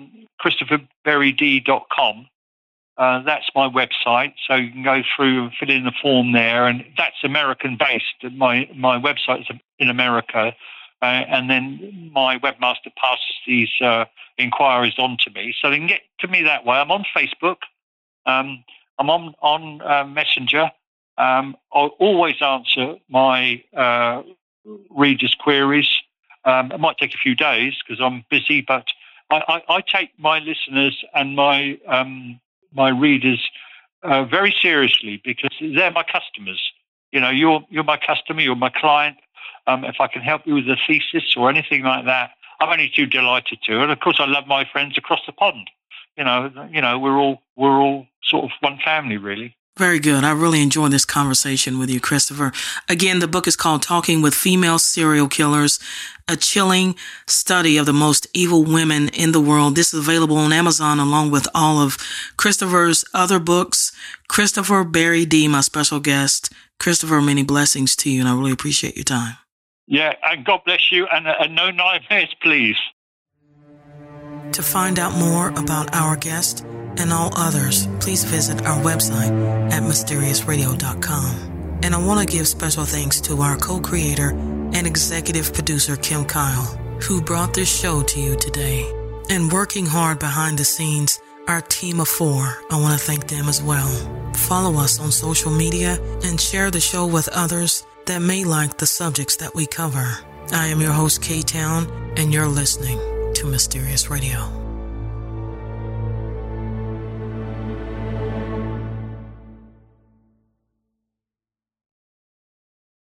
christopher berry d dot com. Uh, that's my website, so you can go through and fill in the form there, and that's American-based. My my website is in America, uh, and then my webmaster passes these uh, inquiries on to me, so they can get to me that way. I'm on Facebook. Um, I'm on on uh, Messenger. Um, I'll always answer my uh, readers' queries. Um, it might take a few days because I'm busy, but I, I, I take my listeners and my um, my readers uh, very seriously because they're my customers. You know, you're you're my customer, you're my client. Um, if I can help you with a thesis or anything like that, I'm only too delighted to. And of course, I love my friends across the pond. You know, you know, we're all we're all sort of one family, really. Very good. I really enjoyed this conversation with you, Christopher. Again, the book is called Talking with Female Serial Killers, a chilling study of the most evil women in the world. This is available on Amazon along with all of Christopher's other books. Christopher Berry D, my special guest. Christopher, many blessings to you, and I really appreciate your time. Yeah, and God bless you, and, and no nightmares, please. To find out more about our guest and all others, please visit our website at mysterious radio dot com. And I want to give special thanks to our co-creator and executive producer, Kim Kyle, who brought this show to you today. And working hard behind the scenes, our team of four, I want to thank them as well. Follow us on social media and share the show with others that may like the subjects that we cover. I am your host, K-Town, and you're listening to Mysterious Radio.